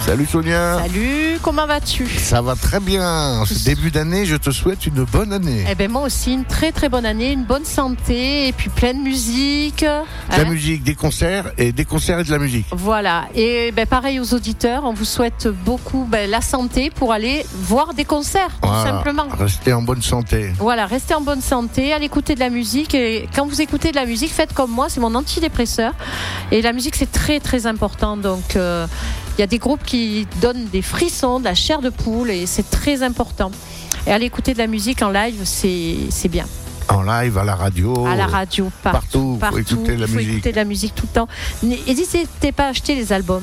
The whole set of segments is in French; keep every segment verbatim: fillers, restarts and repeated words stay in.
Salut Sonia. Salut, comment vas-tu? Ça va très bien. Ce début d'année, je te souhaite une bonne année. Eh ben moi aussi, une très très bonne année, une bonne santé et puis pleine musique. De la Hein musique, des concerts et des concerts et de la musique. Voilà, et ben pareil aux auditeurs, on vous souhaite beaucoup ben, la santé pour aller voir des concerts, Voilà. tout simplement. Restez en bonne santé. Voilà, restez en bonne santé, allez écouter de la musique et quand vous écoutez de la musique, faites comme moi, c'est mon antidépresseur. Et la musique c'est très très important, donc il euh, y a des groupes qui donnent des frissons, de la chair de poule et c'est très important. Et aller écouter de la musique en live, c'est, c'est bien. En live, à la radio. À la radio, partout. Partout, faut écouter de la faut musique. écouter de la musique tout le temps. N'hésitez pas à acheter les albums.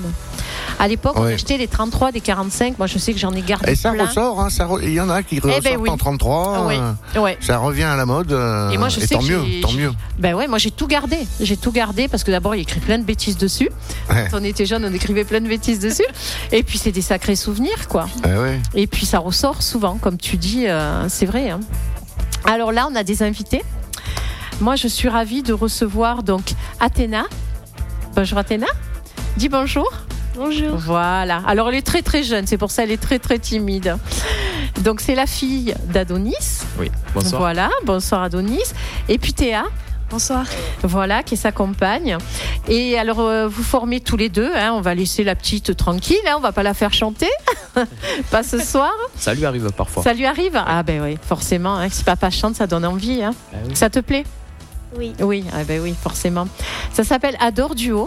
À l'époque, Ouais. on achetait les trente-trois, des quarante-cinq. Moi, je sais que j'en ai gardé Et ça plein. ressort, hein, ça re- il y en a qui ressortent ben oui. en trente-trois. Oui, euh, ouais. Ça revient à la mode. euh, Et moi, je sais tant que mieux, j'ai- tant mieux. Ben ouais, moi j'ai tout gardé. J'ai tout gardé parce que d'abord il écrit plein de bêtises dessus. Ouais. Quand on était jeune, on écrivait plein de bêtises dessus. Et puis c'est des sacrés souvenirs, quoi. Eh ouais. Et puis ça ressort souvent, comme tu dis, euh, c'est vrai. Hein. Alors là, on a des invités. Moi, je suis ravie de recevoir donc Athéna. Bonjour Athéna. Dis bonjour. Bonjour. Voilà. Alors elle est très très jeune, c'est pour ça qu'elle est très très timide. Donc c'est la fille d'Adonis. Oui, bonsoir. Voilà, bonsoir Adonis. Et puis Théa. Bonsoir. Voilà, qui est sa compagne. Et alors, euh, vous formez tous les deux. Hein, on va laisser la petite tranquille. Hein, on va pas la faire chanter. Pas ce soir. Ça lui arrive parfois. Ça lui arrive? Ah ben oui, forcément. Hein, si papa chante, ça donne envie. Hein. Ah oui. Ça te plaît? Oui. Oui, ah ben oui, forcément. Ça s'appelle Adore Duo.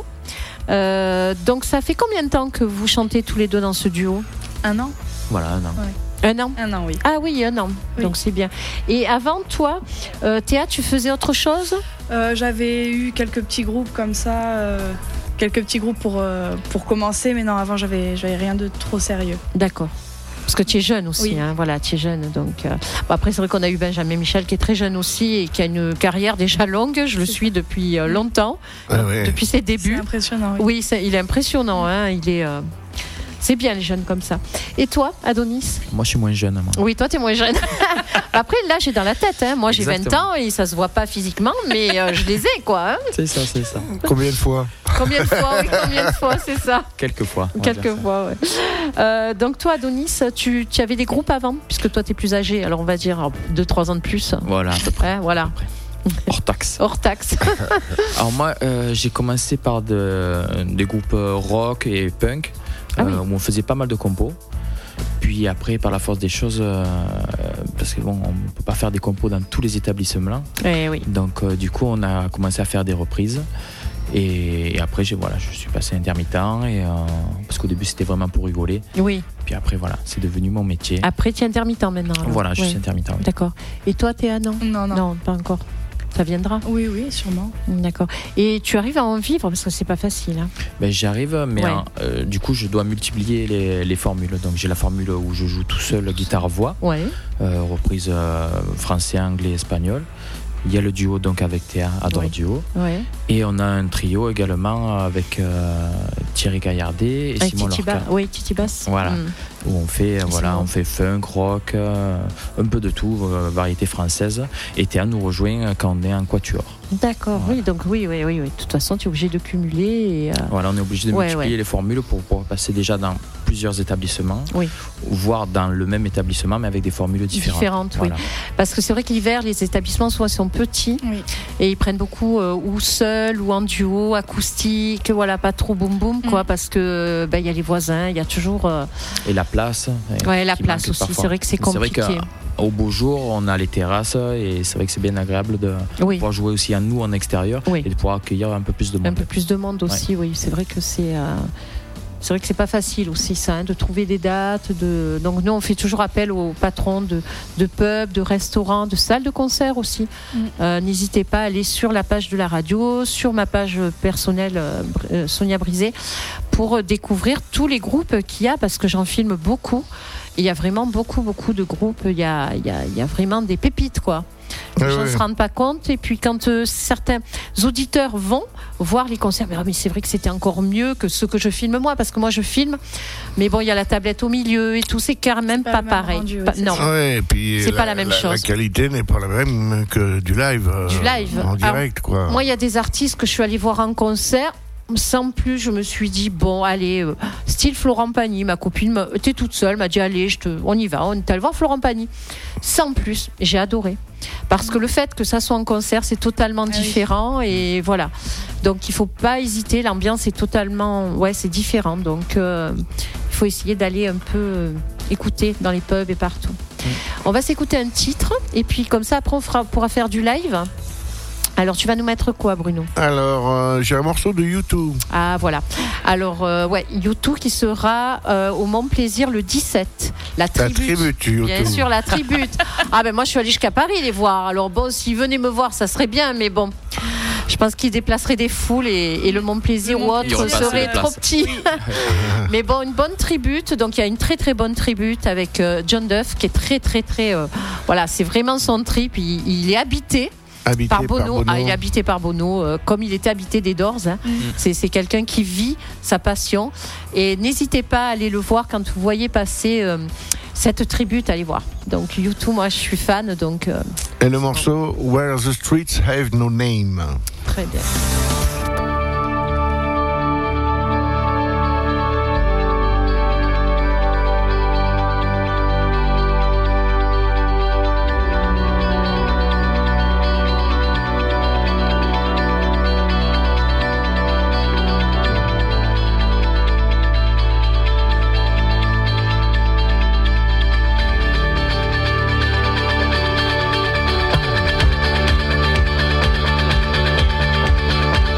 Euh, donc, ça fait combien de temps que vous chantez tous les deux dans ce duo? Un an Voilà, non. Un an? Un an, oui. Ah oui, un an. Oui. Donc, c'est bien. Et avant, toi, euh, Théa, tu faisais autre chose? Euh, j'avais eu quelques petits groupes comme ça, euh, quelques petits groupes pour, euh, pour commencer, mais non, avant, j'avais, j'avais rien de trop sérieux. D'accord. Parce que tu es jeune aussi, Oui. hein, voilà, tu es jeune. Donc, euh, bon, après, c'est vrai qu'on a eu Benjamin Michel qui est très jeune aussi et qui a une carrière déjà longue. Je le suis depuis euh, longtemps, Ah ouais. depuis ses C'est débuts. impressionnant, oui. Oui, c'est- il est impressionnant. Hein, il est, euh, c'est bien les jeunes comme ça. Et toi, Adonis? Moi, je suis moins jeune. Moi. Oui, toi, tu es moins jeune. Après, là, j'ai dans la tête. Hein. Moi, j'ai vingt Exactement. ans et ça se voit pas physiquement, mais euh, je les ai, quoi. Hein. C'est ça, c'est ça. Combien de fois? Combien de fois? Oui, combien de fois, c'est ça. Quelques fois. on va dire Quelques ça. fois, ouais. Euh, donc toi, Adonis, tu, tu avais des groupes avant, puisque toi, tu es plus âgé, alors on va dire deux trois ans de plus. Voilà, à peu près. Hein, voilà, Hors taxe. hors taxe. Alors moi, euh, j'ai commencé par de- des groupes euh, rock et punk, Ah oui. euh, où on faisait pas mal de compos. Puis après, par la force des choses, euh, parce que bon, on ne peut pas faire des compos dans tous les établissements. Eh oui. Donc euh, du coup, on a commencé à faire des reprises. Et, et après, j'ai, voilà, je suis passé intermittent. Et, euh, parce qu'au début, c'était vraiment pour rigoler. Oui. Puis après, voilà, c'est devenu mon métier. Après, tu es intermittent maintenant. alors. Voilà, je Ouais. suis intermittent. oui. D'accord. Et toi, Théa, non Non, non, Non, pas encore. Ça viendra. Oui, oui, sûrement. D'accord. Et tu arrives à en vivre parce que c'est pas facile. Hein. Ben, j'y arrive, mais Ouais. hein, euh, du coup, je dois multiplier les, les formules. Donc, j'ai la formule où je joue tout seul guitare-voix, Ouais. euh, reprise euh, français, anglais, espagnol. Il y a le duo donc avec Théa, Adore Oui. Duo. Ouais. Et on a un trio également avec euh, Thierry Gaillardet et Avec Simon Titi Lorca. Bass. Oui, Titi Bass. Voilà. Mm. Où on fait, euh, voilà, Simon. on fait funk, rock, euh, un peu de tout, euh, variété française. Et Théa nous rejoint quand on est en quatuor. D'accord. Voilà. Oui, donc oui, oui, oui, oui. De toute façon, tu es obligé de cumuler. Et, euh, Voilà, on est obligé de Ouais, multiplier ouais. les formules pour pouvoir passer déjà dans plusieurs établissements, Oui. voire dans le même établissement mais avec des formules différentes. Différentes, oui. Voilà. Parce que c'est vrai que l'hiver, les établissements soit sont petits Oui. et ils prennent beaucoup euh, ou seuls ou en duo, acoustique, voilà, pas trop boum boum, quoi, Mm. parce que ben, il y a les voisins, il y a toujours euh, Et la place. euh, ouais, la qui place manque aussi. parfois. C'est vrai que c'est compliqué. C'est vrai qu'au beau jour, on a les terrasses et c'est vrai que c'est bien agréable de Oui, pouvoir jouer aussi à nous en extérieur Oui. et de pouvoir accueillir un peu plus de monde. un peu plus de monde aussi. Oui, c'est vrai que c'est. euh, C'est vrai que c'est pas facile aussi ça, hein, de trouver des dates. De... Donc nous, on fait toujours appel aux patrons de, de pubs, de restaurants, de salles de concert aussi. Mm. Euh, n'hésitez pas à aller sur la page de la radio, sur ma page personnelle euh, euh, Sonia Brisé, pour découvrir tous les groupes qu'il y a, parce que j'en filme beaucoup. Et il y a vraiment beaucoup, beaucoup de groupes. Il y a, il y a, il y a vraiment des pépites, quoi. Les Ouais, gens ne ouais. se rendent pas compte. Et puis quand euh, certains auditeurs vont voir les concerts, mais, ah, mais c'est vrai que c'était encore mieux que ce que je filme moi, parce que moi je filme, mais bon, il y a la tablette au milieu et tout, c'est quand même pas pas, le même pareil. rendu, oui, Pas- c'est non. ça. Ouais, et puis C'est pas la même La chose. qualité n'est pas la même que du live. euh, Du live. En Alors, direct, quoi. Moi, il y a des artistes que je suis allée voir en concert. sans plus, je me suis dit, bon, allez, euh, style Florent Pagny, ma copine était toute seule, m'a dit, allez, je te, on y va, on est allé voir Florent Pagny. Sans plus, j'ai adoré. Parce que le fait que ça soit en concert, c'est totalement Ah différent, oui. et voilà. Donc il faut pas hésiter, l'ambiance est totalement, ouais, c'est différent. Donc euh, il faut essayer d'aller un peu euh, écouter dans les pubs et partout. Mmh. On va s'écouter un titre, et puis comme ça, après on fera, pourra faire du live. Alors, tu vas nous mettre quoi, Bruno ? Alors, euh, j'ai un morceau de U deux. Ah, voilà. Alors, euh, ouais, U deux qui sera euh, au Mont Plaisir le dix-sept. La tribute. La tribute, U deux. Bien sûr, la tribute. Ah, ben moi, je suis allée jusqu'à Paris les voir. Alors, bon, s'ils venaient me voir, ça serait bien, mais bon. Je pense qu'ils déplaceraient des foules et, et le Mont Plaisir ou autre serait trop petit. Mais bon, une bonne tribute. Donc, il y a une très, très bonne tribute avec euh, John Duff qui est très, très, très. Euh, voilà, c'est vraiment son trip. Il, il est habité. Habité Par Bono. par Bono. Ah, il est habité par Bono, euh, comme il était habité des Doors. Hein. Mm. C'est, c'est quelqu'un qui vit sa passion. Et n'hésitez pas à aller le voir quand vous voyez passer euh, cette tribute, allez voir. Donc, U deux, moi, je suis fan. Donc, euh, Et le morceau Where the Streets Have No Name. Très bien. Thank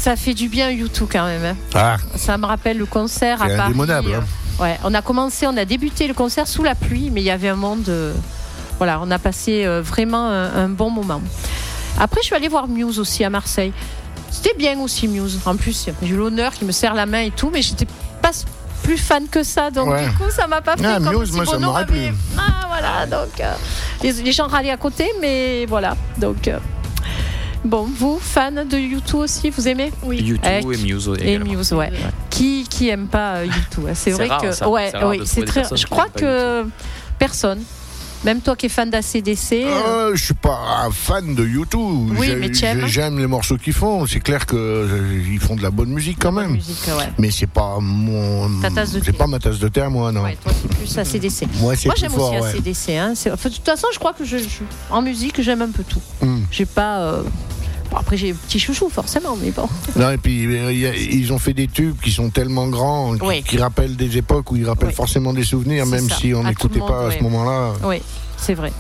Ça fait du bien U deux quand même. Hein. Ah. Ça me rappelle le concert C'est à Paris. indémodable. Hein. Ouais, on a commencé, on a débuté le concert sous la pluie, mais il y avait un monde. Euh, voilà, on a passé euh, vraiment un, un bon moment. Après, je suis allée voir Muse aussi à Marseille. C'était bien aussi Muse. En plus, j'ai eu l'honneur qu'il me serre la main et tout, mais j'étais pas plus fan que ça, donc ouais. du coup, ça m'a pas fait ah, comme Muse, si moi, ça Bono m'aurait avait. plu. Ah voilà, donc euh, les, les gens râlaient à côté, mais voilà, donc. Euh, Bon, vous, fans de U deux aussi, vous aimez? Oui. U deux Euh, et Muse Et également. Muse, ouais. Ouais. Qui qui aime pas U deux? C'est C'est vrai rare, que ça. ouais, C'est rare oui, de c'est trouver des très. personnes Je qui crois aiment pas que personne. Même toi qui es fan d'A C D C. euh, Euh, je suis pas un fan de U deux. Oui, J'ai- mais tu aimes. J'aime les morceaux qu'ils font. C'est clair qu'ils font de la bonne musique quand même. musique, ouais. Mais c'est pas mon. Ta tasse de c'est thé. pas ma tasse de thé, moi, non. Ouais, toi c'est plus A C D C. Moi, c'est Moi plus j'aime fort, aussi ouais. A C D C. Hein. C'est- enfin, de toute façon, je crois que je, je- en musique j'aime un peu tout. Hum. J'ai pas. euh, bon, après j'ai petit chouchou forcément, mais bon. Non, et puis euh, y a- ils ont fait des tubes qui sont tellement grands, qui, Oui. qui rappellent des époques où ils rappellent Oui. forcément des souvenirs, C'est même ça. si on À tout n'écoutait le monde, pas à ouais. ce moment-là. Oui, c'est vrai.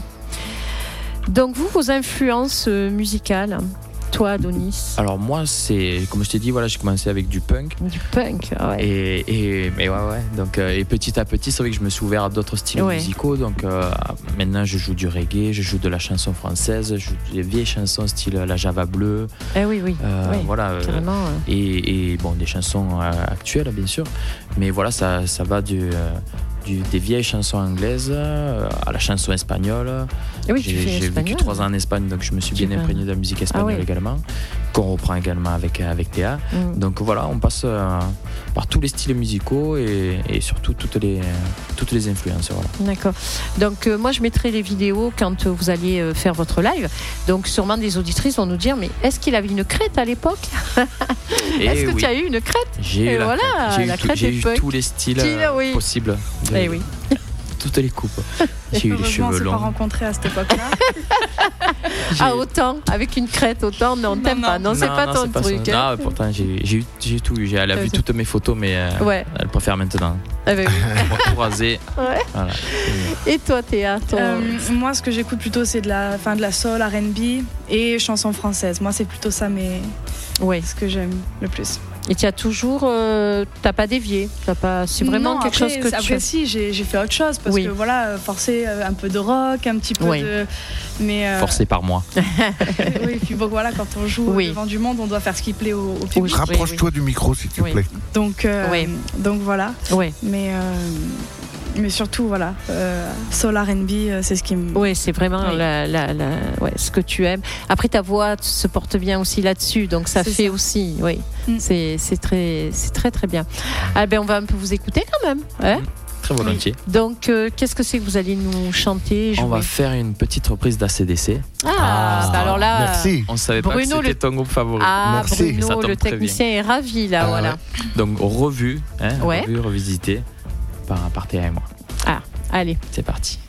Donc vous, vos influences euh, musicales, toi Adonis, Alors moi, c'est comme je t'ai dit, voilà, j'ai commencé avec du punk. du punk, ah ouais. Et, et, et ouais, ouais. Donc, euh, et petit à petit, c'est vrai que je me suis ouvert à d'autres styles Ouais. musicaux. Donc euh, maintenant, je joue du reggae, je joue de la chanson française, je joue des vieilles chansons style la Java bleue. Eh oui, oui, euh, oui, voilà. euh, carrément. euh. et, et bon, des chansons euh, actuelles, bien sûr. Mais voilà, ça, ça va du, euh, du, des vieilles chansons anglaises euh, à la chanson espagnole. Eh oui, tu J'ai fais j'ai vécu espagnol. trois ans en Espagne, donc je me suis Tu bien fais- imprégné de la musique espagnole Ah ouais. également, qu'on reprend également avec, avec Théa. Mm. Donc voilà, on passe euh, par tous les styles musicaux et, et surtout toutes les, toutes les influences. Voilà. D'accord. Donc euh, moi je mettrai les vidéos quand euh, vous alliez euh, faire votre live. Donc sûrement des auditrices vont nous dire mais est-ce qu'il avait une crête à l'époque? Et Est-ce que oui, tu as eu une crête? j'ai et eu, la voilà, crête. J'ai eu, la tout- crête j'ai est eu punk. tous les styles Style, euh, oui. possibles. De- Eh oui. Toutes les coupes. J'ai eu les Heureusement, on cheveux s'est pas longs. rencontrés à cette époque-là. Ah autant avec une crête autant non, Non, t'aimes non. pas non, c'est pas ton c'est pas truc. ça. hein. Non, pourtant j'ai j'ai eu, j'ai eu tout eu. Elle a Ouais, vu c'est- toutes mes photos, mais euh, Ouais. elle préfère maintenant. Eh ben oui. Tout rasé. Ouais. Voilà. Et toi Théa, ton... Euh, moi, ce que j'écoute plutôt, c'est de la, enfin, de la soul, R and B et chansons françaises. Moi, c'est plutôt ça, mais ouais. ce que j'aime le plus. Et tu as toujours, euh, t'as pas dévié, t'as pas, c'est vraiment Non, quelque après, chose que après, tu. si, j'ai j'ai fait autre chose parce Oui. que voilà, forcer un peu de rock, un petit peu Oui. de. Mais euh, Forcé par moi. oui, et puis bon, voilà, quand on joue Oui. devant du monde, on doit faire ce qui plaît au, au public. Oui. Rapproche-toi du micro, s'il te Oui. plaît. Donc, euh, Oui. donc voilà. Ouais. Mais, euh, mais surtout, voilà, euh, soul R and B, euh, c'est ce qui me. Oui, c'est vraiment Oui. la, la, la- ouais, ce que tu aimes. Après, ta voix se porte bien aussi là-dessus, donc ça C'est fait ça. aussi, oui, Mm. c'est, c'est très, c'est très très bien. Ah ben, on va un peu vous écouter quand même. Hein. Très volontiers. Donc, euh, qu'est-ce que c'est que vous allez nous chanter, jouer? On va faire une petite reprise d'A C D C. Ah, Ah, bah alors là, Merci. On savait Bruno, pas que c'était le- ton groupe favori. ah Merci. Ça Bruno, tombe le très technicien est ravi là, Ah, voilà. Donc revu, hein, Ouais. revu, revisité par, par Théa et moi. Allez. C'est parti.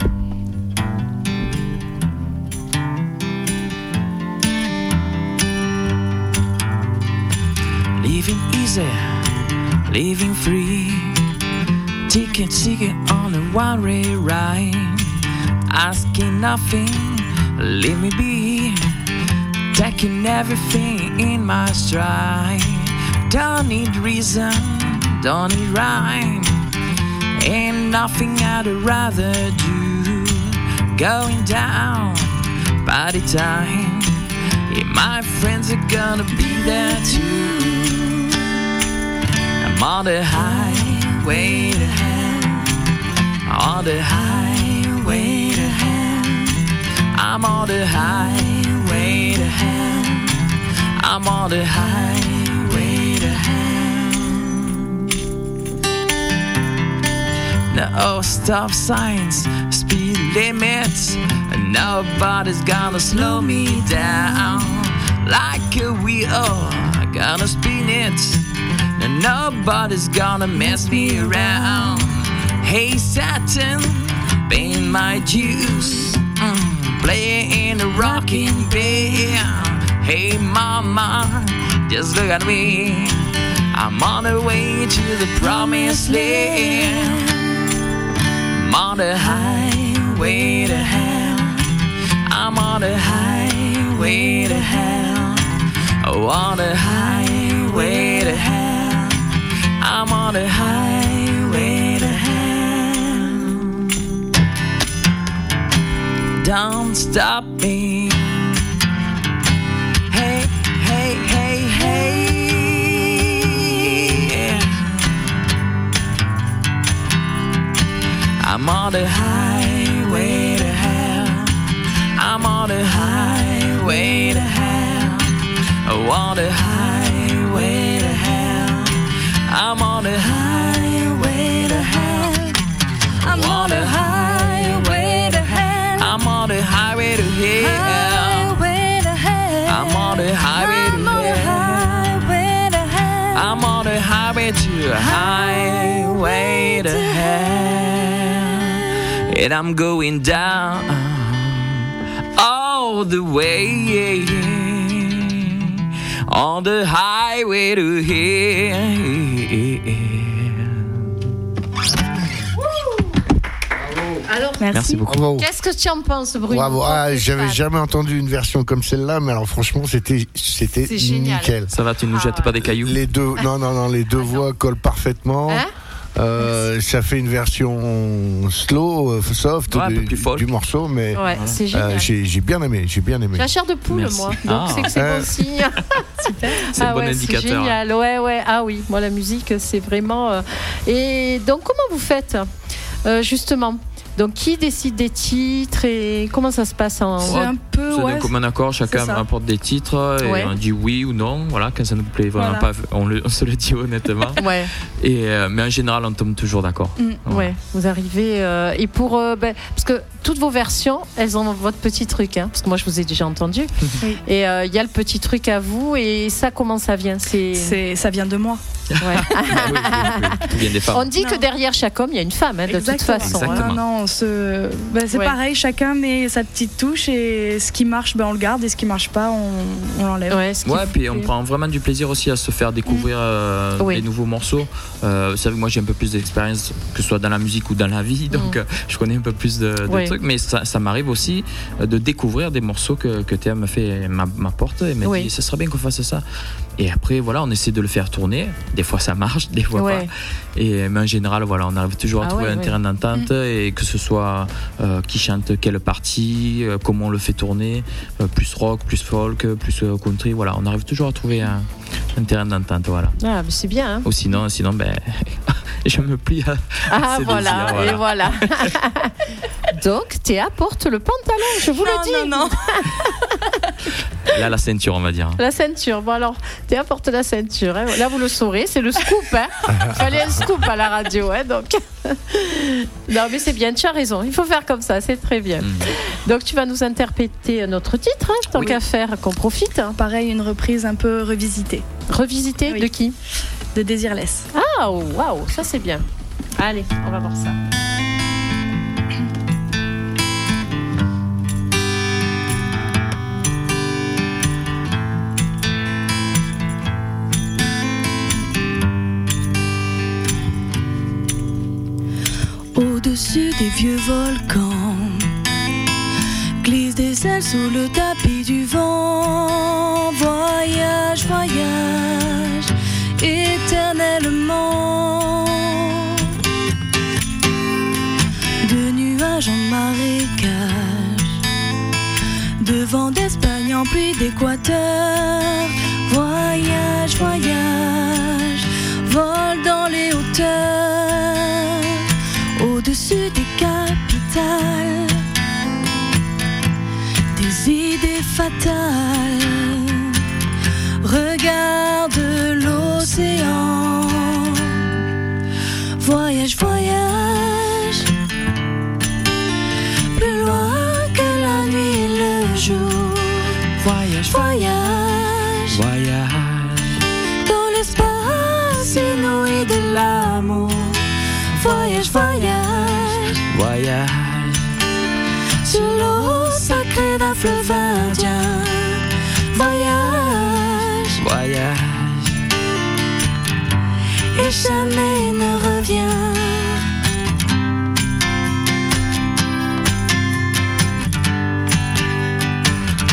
Living easy, living free. Ticket, ticket on a one-way ride. Asking nothing, leave me be. Taking everything in my stride. Don't need reason, don't need rhyme. Ain't nothing I'd rather do. Going down, party time. Yeah, my friends are gonna be there too. I'm on the highway to hell. On the highway to hell. I'm on the highway to hell. I'm on the highway to hell. No stop signs, speed limits. Nobody's gonna slow me down. Like a wheel, gonna spin it. And nobody's gonna mess me around. Hey Saturn, paying my dues. Mm, playing a rocking band. Hey mama, just look at me. I'm on the way to the promised land. I'm on the highway to hell. I'm on the highway to hell. Oh, on the highway. the highway to hell. Don't stop me. Hey, hey, hey, hey. Yeah. I'm on the highway to hell. I'm on the highway to hell. Oh, on the highway to hell. I'm on the highway to hell. I'm on the highway to hell. I'm on the highway to hell. I'm on the highway to hell. I'm on the highway to highway to hell. And I'm going down all the way on the highway to hell. Alors, Merci. Merci beaucoup. Bravo. qu'est-ce que tu en penses, Bruno? Bravo. Ah, T'es j'avais fan. jamais entendu une version comme celle-là, mais alors franchement, c'était, c'était C'est génial. nickel. Ça va, tu nous Ah jettes ouais. pas des cailloux? Les deux, non, non, non, les deux voix collent parfaitement. Hein? Euh, ça fait une version slow, euh, soft Ouais, un du, peu plus folk. du morceau, mais Ouais, c'est génial. euh, j'ai, j'ai bien aimé, j'ai bien aimé. J'ai la chair de poule, Merci. moi. Donc, Ah. c'est que c'est Euh. bon signe. Super. C'est un Ah bon ouais, indicateur. C'est génial. Ouais, ouais. Ah oui, moi, la musique, c'est vraiment. euh, Et donc, comment vous faites, euh, justement? Donc, qui décide des titres et comment ça se passe en. C'est un peu, C'est ouais. d'un commun accord, chacun c'est ça. rapporte des titres et Ouais. on dit oui ou non. Voilà, quand ça nous plaît vraiment Voilà. pas, on, le- on se le dit honnêtement. Ouais, Et, euh, mais en général, on tombe toujours d'accord. Mm. ouais. Vous arrivez. euh, Et pour. euh, ben, parce que toutes vos versions, elles ont votre petit truc. Hein, parce que moi, je vous ai déjà entendu. Oui. Et euh, il y a le petit truc à vous. Et ça, comment ça vient? C'est. C'est, ça vient de moi. Ouais. Ah oui, oui, oui, tout vient des femmes. On dit Non. que derrière chaque homme, il y a une femme, hein, de toute Exactement. façon. hein. Exactement. Non, non, on se... bah, c'est Ouais. pareil, chacun met sa petite touche et ce qui marche, ben, on le garde et ce qui marche pas, on, on l'enlève. Ouais, ce qui Ouais, fait- puis on prend vraiment du plaisir aussi à se faire découvrir euh, Oui. des nouveaux morceaux. Euh, vous savez, moi j'ai un peu plus d'expérience, que ce soit dans la musique ou dans la vie, donc Mm. euh, je connais un peu plus de, de Oui. trucs. Mais ça, ça m'arrive aussi euh, de découvrir des morceaux que, que Théa m'a fait, m'a- m'apporte et m'a Oui. dit, ça serait bien qu'on fasse ça. Et après, voilà, on essaie de le faire tourner. Des fois ça marche, des fois Ouais. pas. Et, mais en général, voilà, on arrive toujours à Ah trouver ouais, un ouais. terrain d'entente et que ce soit euh, qui chante quelle partie, euh, comment on le fait tourner, euh, plus rock, plus folk, plus euh, country. Voilà, on arrive toujours à trouver un, un terrain d'entente. Voilà. Ah, mais c'est bien. Hein. Ou sinon, sinon ben, je me plie à, Ah, ces voilà, désirs, et voilà. Donc, Théa porte le pantalon, je vous le dis. Non, non, non. là la ceinture, on va dire. La ceinture. Bon, alors, Théa porte la ceinture. Hein. Là, vous le saurez, c'est le scoop. Hein. Il fallait un scoop à la radio. Hein, donc. Non, mais c'est bien, tu as raison. Il faut faire comme ça, c'est très bien. Mm. Donc, tu vas nous interpréter notre titre, hein, tant Oui. qu'à faire, qu'on profite. Hein. Pareil, une reprise un peu revisitée Revisiter Oui. de qui? de Désirless. Ah, waouh, ça c'est bien. Allez, on va voir ça. Au-dessus des vieux volcans, glisse des ailes sous le tapis du vent. Voyage, voyage, éternellement. De nuages en marécage, de vent d'Espagne en pluie d'Équateur. Voyage, voyage, vole dans les hauteurs, au-dessus des capitales, des idées fatales. Regarde l'océan. Voyage, voyage, plus loin que la nuit et le jour. Voyage, voyage, Voyage, dans l'espace inouï de l'amour. Voyage, voyage, voyage, sur l'eau sacrée d'un fleuve indien. Voyage, voyage, et jamais ne revient.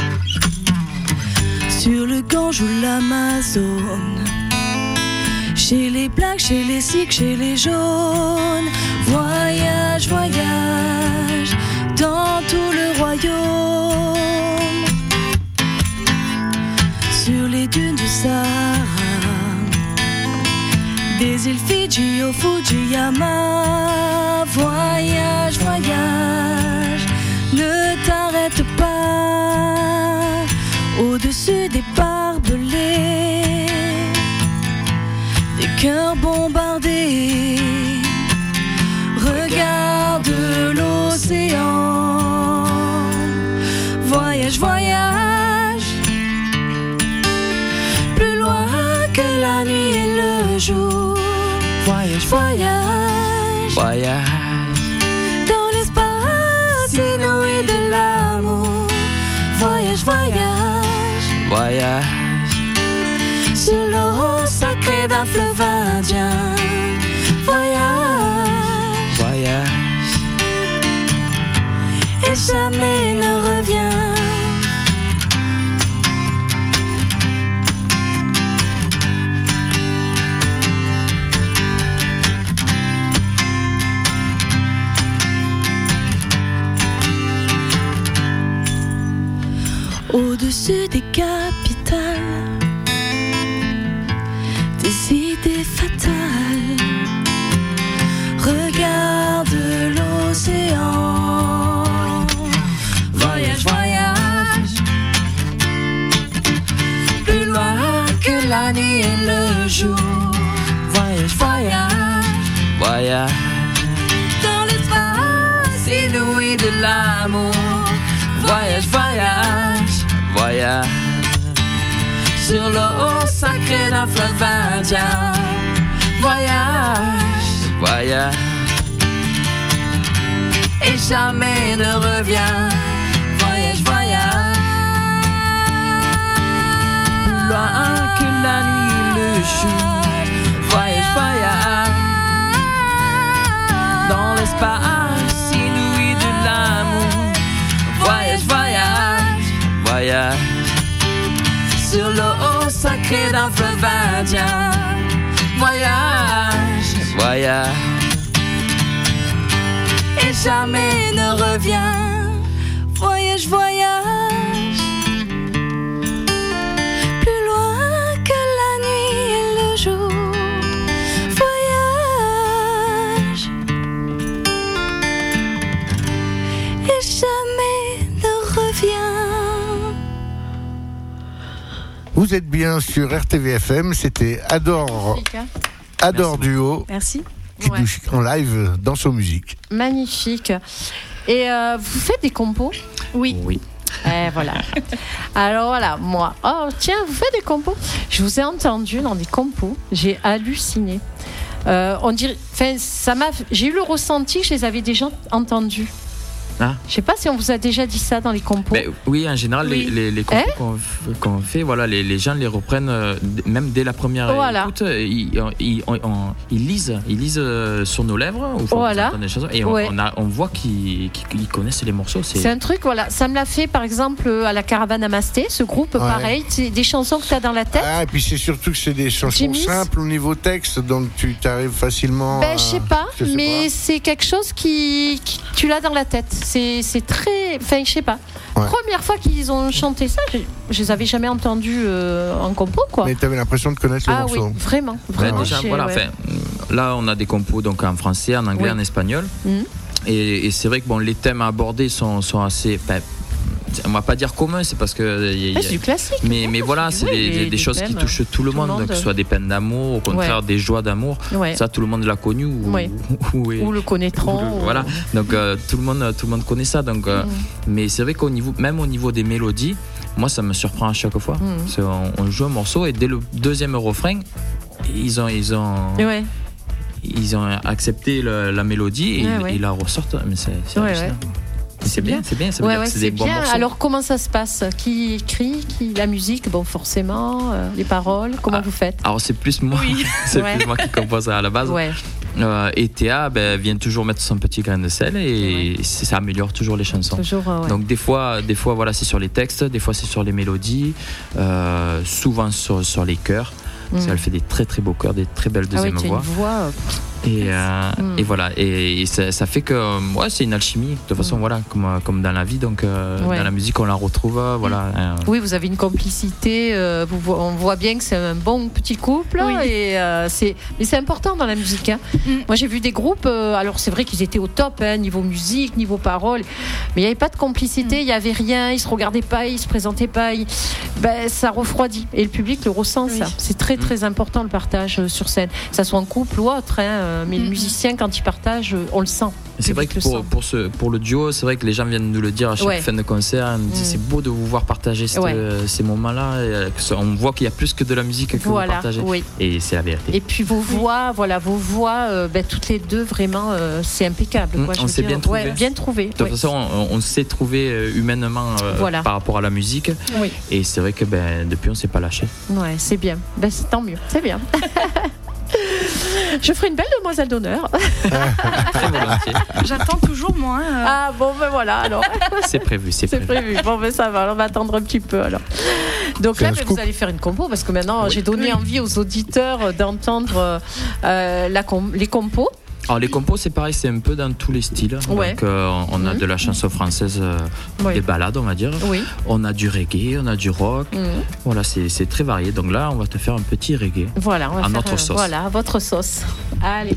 Sur le Gange ou l'Amazone, Chez les blacks, chez les sikhs, chez les jaunes. Voyage, voyage dans tout le royaume. Sur les dunes du Sahara, des îles Fidji au Fujiyama. Voyage, voyage, ne t'arrête pas. Au-dessus des barbelés, des cœurs bombardés. Regarde l'océan. Voyage, voyage, plus loin que la nuit et le jour. Voyage, voyage, Voyage, dans l'espace inouï de l'amour. Voyage, voyage, voyage, sur l'eau sacrée d'un fleuve indien. Voyage, voyage, et jamais ne revient. Au-dessus des capitales, des idées fatales. Regarde l'océan. Voyage, voyage, plus loin que la nuit et le jour. Voyage, voyage, voyage, dans l'espace inouï de l'amour. Voyage, voyage, voyage, sur l'eau sacrée d'un fleuve indien. Voyage, voyage, et jamais ne revient. Voyage, voyage, plus loin que la nuit et le jour. Voyage, voyage, dans l'espace inouï de l'amour. Voyage, voyage, voyage, sur l'eau sacrée d'un fleuve indien. Voyage, voyage, et jamais ne revient. Voyage, voyage, plus loin que la nuit et le jour. Voyage, et jamais ne revient. Vous êtes bien sur R T V F M, c'était Adore, Adore Duo Merci. qui Ouais. touche en live dans son musique. Magnifique. Et euh, vous faites des compos? Oui. oui. Eh, voilà. Alors voilà, moi. Oh, tiens, vous faites des compos? Je vous ai entendu dans des compos. J'ai halluciné. Euh, on dirait, enfin, ça m'a. J'ai eu le ressenti que je les avais déjà entendus. Ah. Je sais pas si on vous a déjà dit ça dans les compos. Mais oui, en général, Oui. les, les, les compos Eh qu'on, f- qu'on fait, voilà, les, les gens les reprennent euh, d- même dès la première Voilà. écoute. Ils, ils, on- on- ils lisent, ils lisent euh, sur nos lèvres ou font Voilà. entendre des chansons, et on, Ouais. on, a, on voit qu'ils, qu'ils- qu'ils connaissent les morceaux. C'est, C'est un truc, voilà. Ça me l'a fait, par exemple, à la Caravane Amasté, ce groupe, Ouais. pareil. C'est des chansons que tu as dans la tête. Ah, et puis c'est surtout que c'est des chansons Jimmy. simples au niveau texte, donc tu t'arrives facilement. Ben, à- je sais pas, je sais mais pas. c'est quelque chose qui, qui- tu l'as dans la tête. C'est, c'est très, enfin, je sais pas. Ouais. Première fois qu'ils ont chanté ça, je, je les avais jamais entendus euh, en compo, quoi. Mais t'avais l'impression de connaître le Ah oui, morceau. vraiment, Ouais, vraiment. déjà, j'ai- voilà, ouais. enfin, là, on a des compos donc en français, en anglais, Oui. en espagnol. Mhm. Et, et c'est vrai que bon, les thèmes abordés sont, sont assez. enfin, on va pas dire communs, c'est parce que. y a- Ouais, c'est du classique. mais, mais voilà, c'est Oui, des, des- des- des des choses qui thèmes, touchent tout le tout le monde, monde. que ce soit des peines d'amour, au contraire Ouais. des joies d'amour. Ouais. Ça, tout le monde l'a connu. Ou, Ouais. ou- ou- Ou le connaîtront. ou le- ou- Voilà, donc euh, tout, le monde, tout le monde connaît ça. Donc, euh, Mhm. mais c'est vrai qu'au niveau, même au niveau des mélodies, moi ça me surprend à chaque fois. Mhm. Parce qu'on- on joue un morceau et dès le deuxième refrain, ils ont, ils ont, Ouais. ils ont accepté le- la mélodie et Ouais, ils, ouais. ils la ressortent. Mais c'est, c'est Ouais, hallucinant. ouais. Mais c'est bien, bien. c'est bien, ça veut Ouais, dire ouais, que c'est c'est des bons bien. morceaux. Alors, comment ça se passe? Qui écrit? Qui... La musique? Bon, forcément. euh, les paroles? Comment Ah. vous faites? Alors c'est plus moi, Oui. c'est Ouais. plus moi qui compose à la base. Ouais. Euh, et Théa ben, vient toujours mettre son petit grain de sel et Ouais. c'est- ça améliore toujours les chansons. Toujours. euh, ouais. Donc des fois, des fois voilà, c'est sur les textes, des fois c'est sur les mélodies, euh, souvent sur, sur les chœurs. Mmh. Parce qu'elle fait des très très beaux chœurs, des très belles deuxième ah oui, voix. Une voix euh... Et, euh, mmh. et voilà, et, et ça, ça fait que ouais, c'est une alchimie de toute façon, mmh. voilà, comme, comme dans la vie, donc euh, ouais. dans la musique on la retrouve, euh, voilà. Mmh. Euh. Oui, vous avez une complicité, euh, vous, on voit bien que c'est un bon petit couple, oui. et euh, c'est, mais c'est important dans la musique. Hein. Mmh. Moi j'ai vu des groupes, euh, alors c'est vrai qu'ils étaient au top, hein, niveau musique, niveau parole, mais il n'y avait pas de complicité, il mmh. n'y avait rien, ils se regardaient pas, ils se présentaient pas, ils... ben, ça refroidit, et le public le ressent oui. ça. C'est très très mmh. important le partage euh, sur scène, que ça soit en couple ou autre. Hein, mais le musicien, quand il partage, on le sent. C'est vrai que pour, pour, ce, pour le duo, c'est vrai que les gens viennent nous le dire à chaque ouais. fin de concert. Ils nous disent, mmh. c'est beau de vous voir partager cette, ouais. euh, ces moments-là. Et on voit qu'il y a plus que de la musique que voilà, vous partagez. Oui. Et c'est la vérité. Et puis vos voix, oui. voilà, vos voix, euh, ben, toutes les deux, vraiment, euh, c'est impeccable. Mmh, quoi, on s'est bien trouvé. Ouais, bien trouvé. De toute ouais. façon, on, on s'est trouvé humainement euh, voilà. par rapport à la musique. Oui. Et c'est vrai que ben, depuis, on ne s'est pas lâché. Ouais, c'est bien. Ben, c'est tant mieux. C'est bien. Je ferai une belle demoiselle d'honneur. J'attends toujours moi. Euh... Ah bon ben voilà alors. C'est prévu, c'est, c'est prévu. prévu. Bon ben ça va, on va attendre un petit peu alors. Donc c'est là ben, vous allez faire une compo parce que maintenant oui. j'ai donné oui. envie aux auditeurs d'entendre euh, la com- les compos. Alors les compos c'est pareil, c'est un peu dans tous les styles. Ouais. Donc euh, on a mmh. de la chanson française, euh, oui. des ballades on va dire. Oui. On a du reggae, on a du rock. Mmh. Voilà, c'est, c'est très varié. Donc là on va te faire un petit reggae. Voilà, on va à faire notre un, sauce. Voilà, à votre sauce. Allez.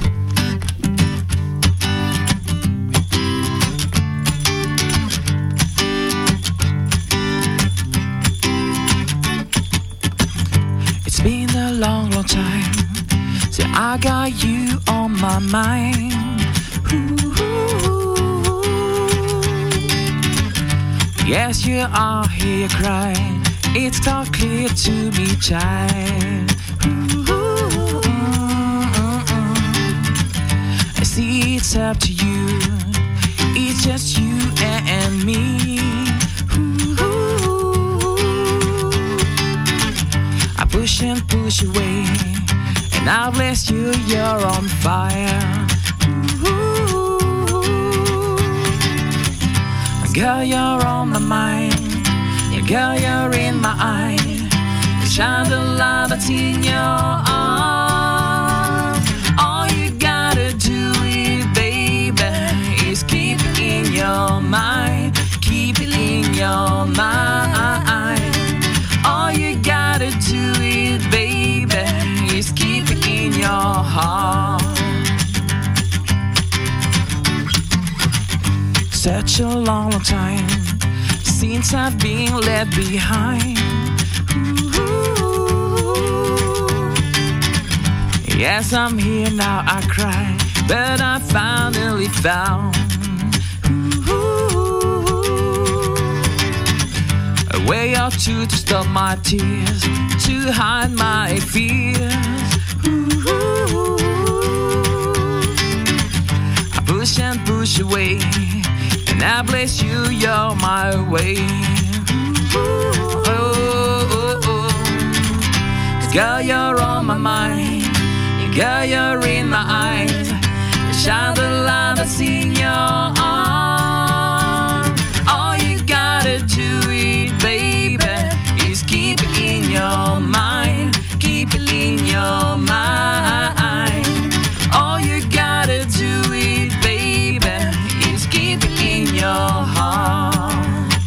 It's been a long, long time. I got you on my mind. Ooh. Yes, you are here crying. It's all clear to me, child. Ooh. I see it's up to you. It's just you and me. Ooh. I push and push away. Now bless you, you're on fire. Ooh. Girl, you're on my mind. Yeah, girl, you're in my eye. You shine the light that's in your arms. All you gotta do it, baby, is keep it in your mind. Keep it in your mind. All you gotta do it, baby, is keep it in your heart. Such a long, long time since I've been left behind. Ooh. Yes, I'm here now, I cry, but I finally found Ooh. a way or two to stop my tears, to hide my fears. Ooh. I push and push away, and I bless you, you're my way. Ooh. Oh, oh, oh. 'Cause girl, you're on my mind. Girl, you're in my eyes. You shine the light that's in your arms. All you gotta do it, baby, is keep it in your mind. Keep it in your mind. All you gotta do it, baby, is keep it in your heart.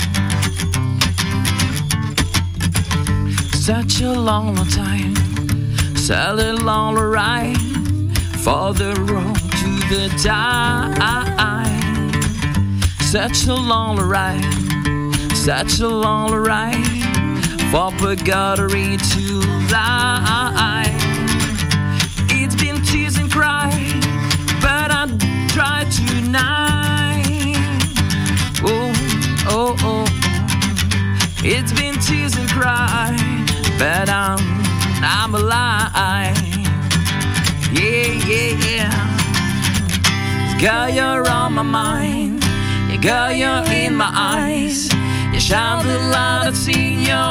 Such a long, long time, such a long ride for the road to the die. Such a long ride, such a long ride for purgatory to lie. It's been tears and cry, but I try tonight. Oh, oh, oh. It's been tears and cry, but I'm, I'm alive. Yeah, yeah, yeah. Girl, you're on my mind. Yeah, girl, you're in my eyes. You shine the light that's in your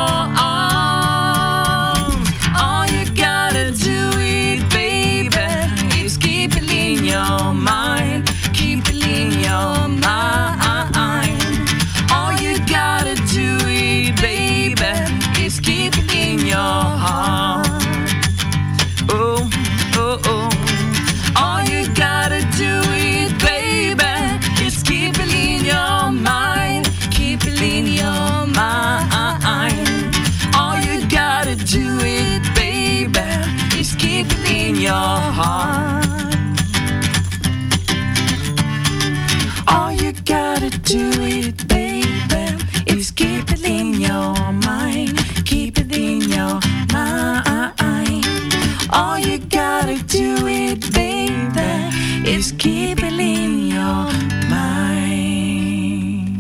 arms. All you gotta do it, baby, is keep it in your mind. Keep it in your mind. All you gotta do it, baby, is keep it in your heart. your heart. All you gotta do it, baby, is keep it in your mind. Keep it in your mind. All you gotta do it, baby, is keep it in your mind.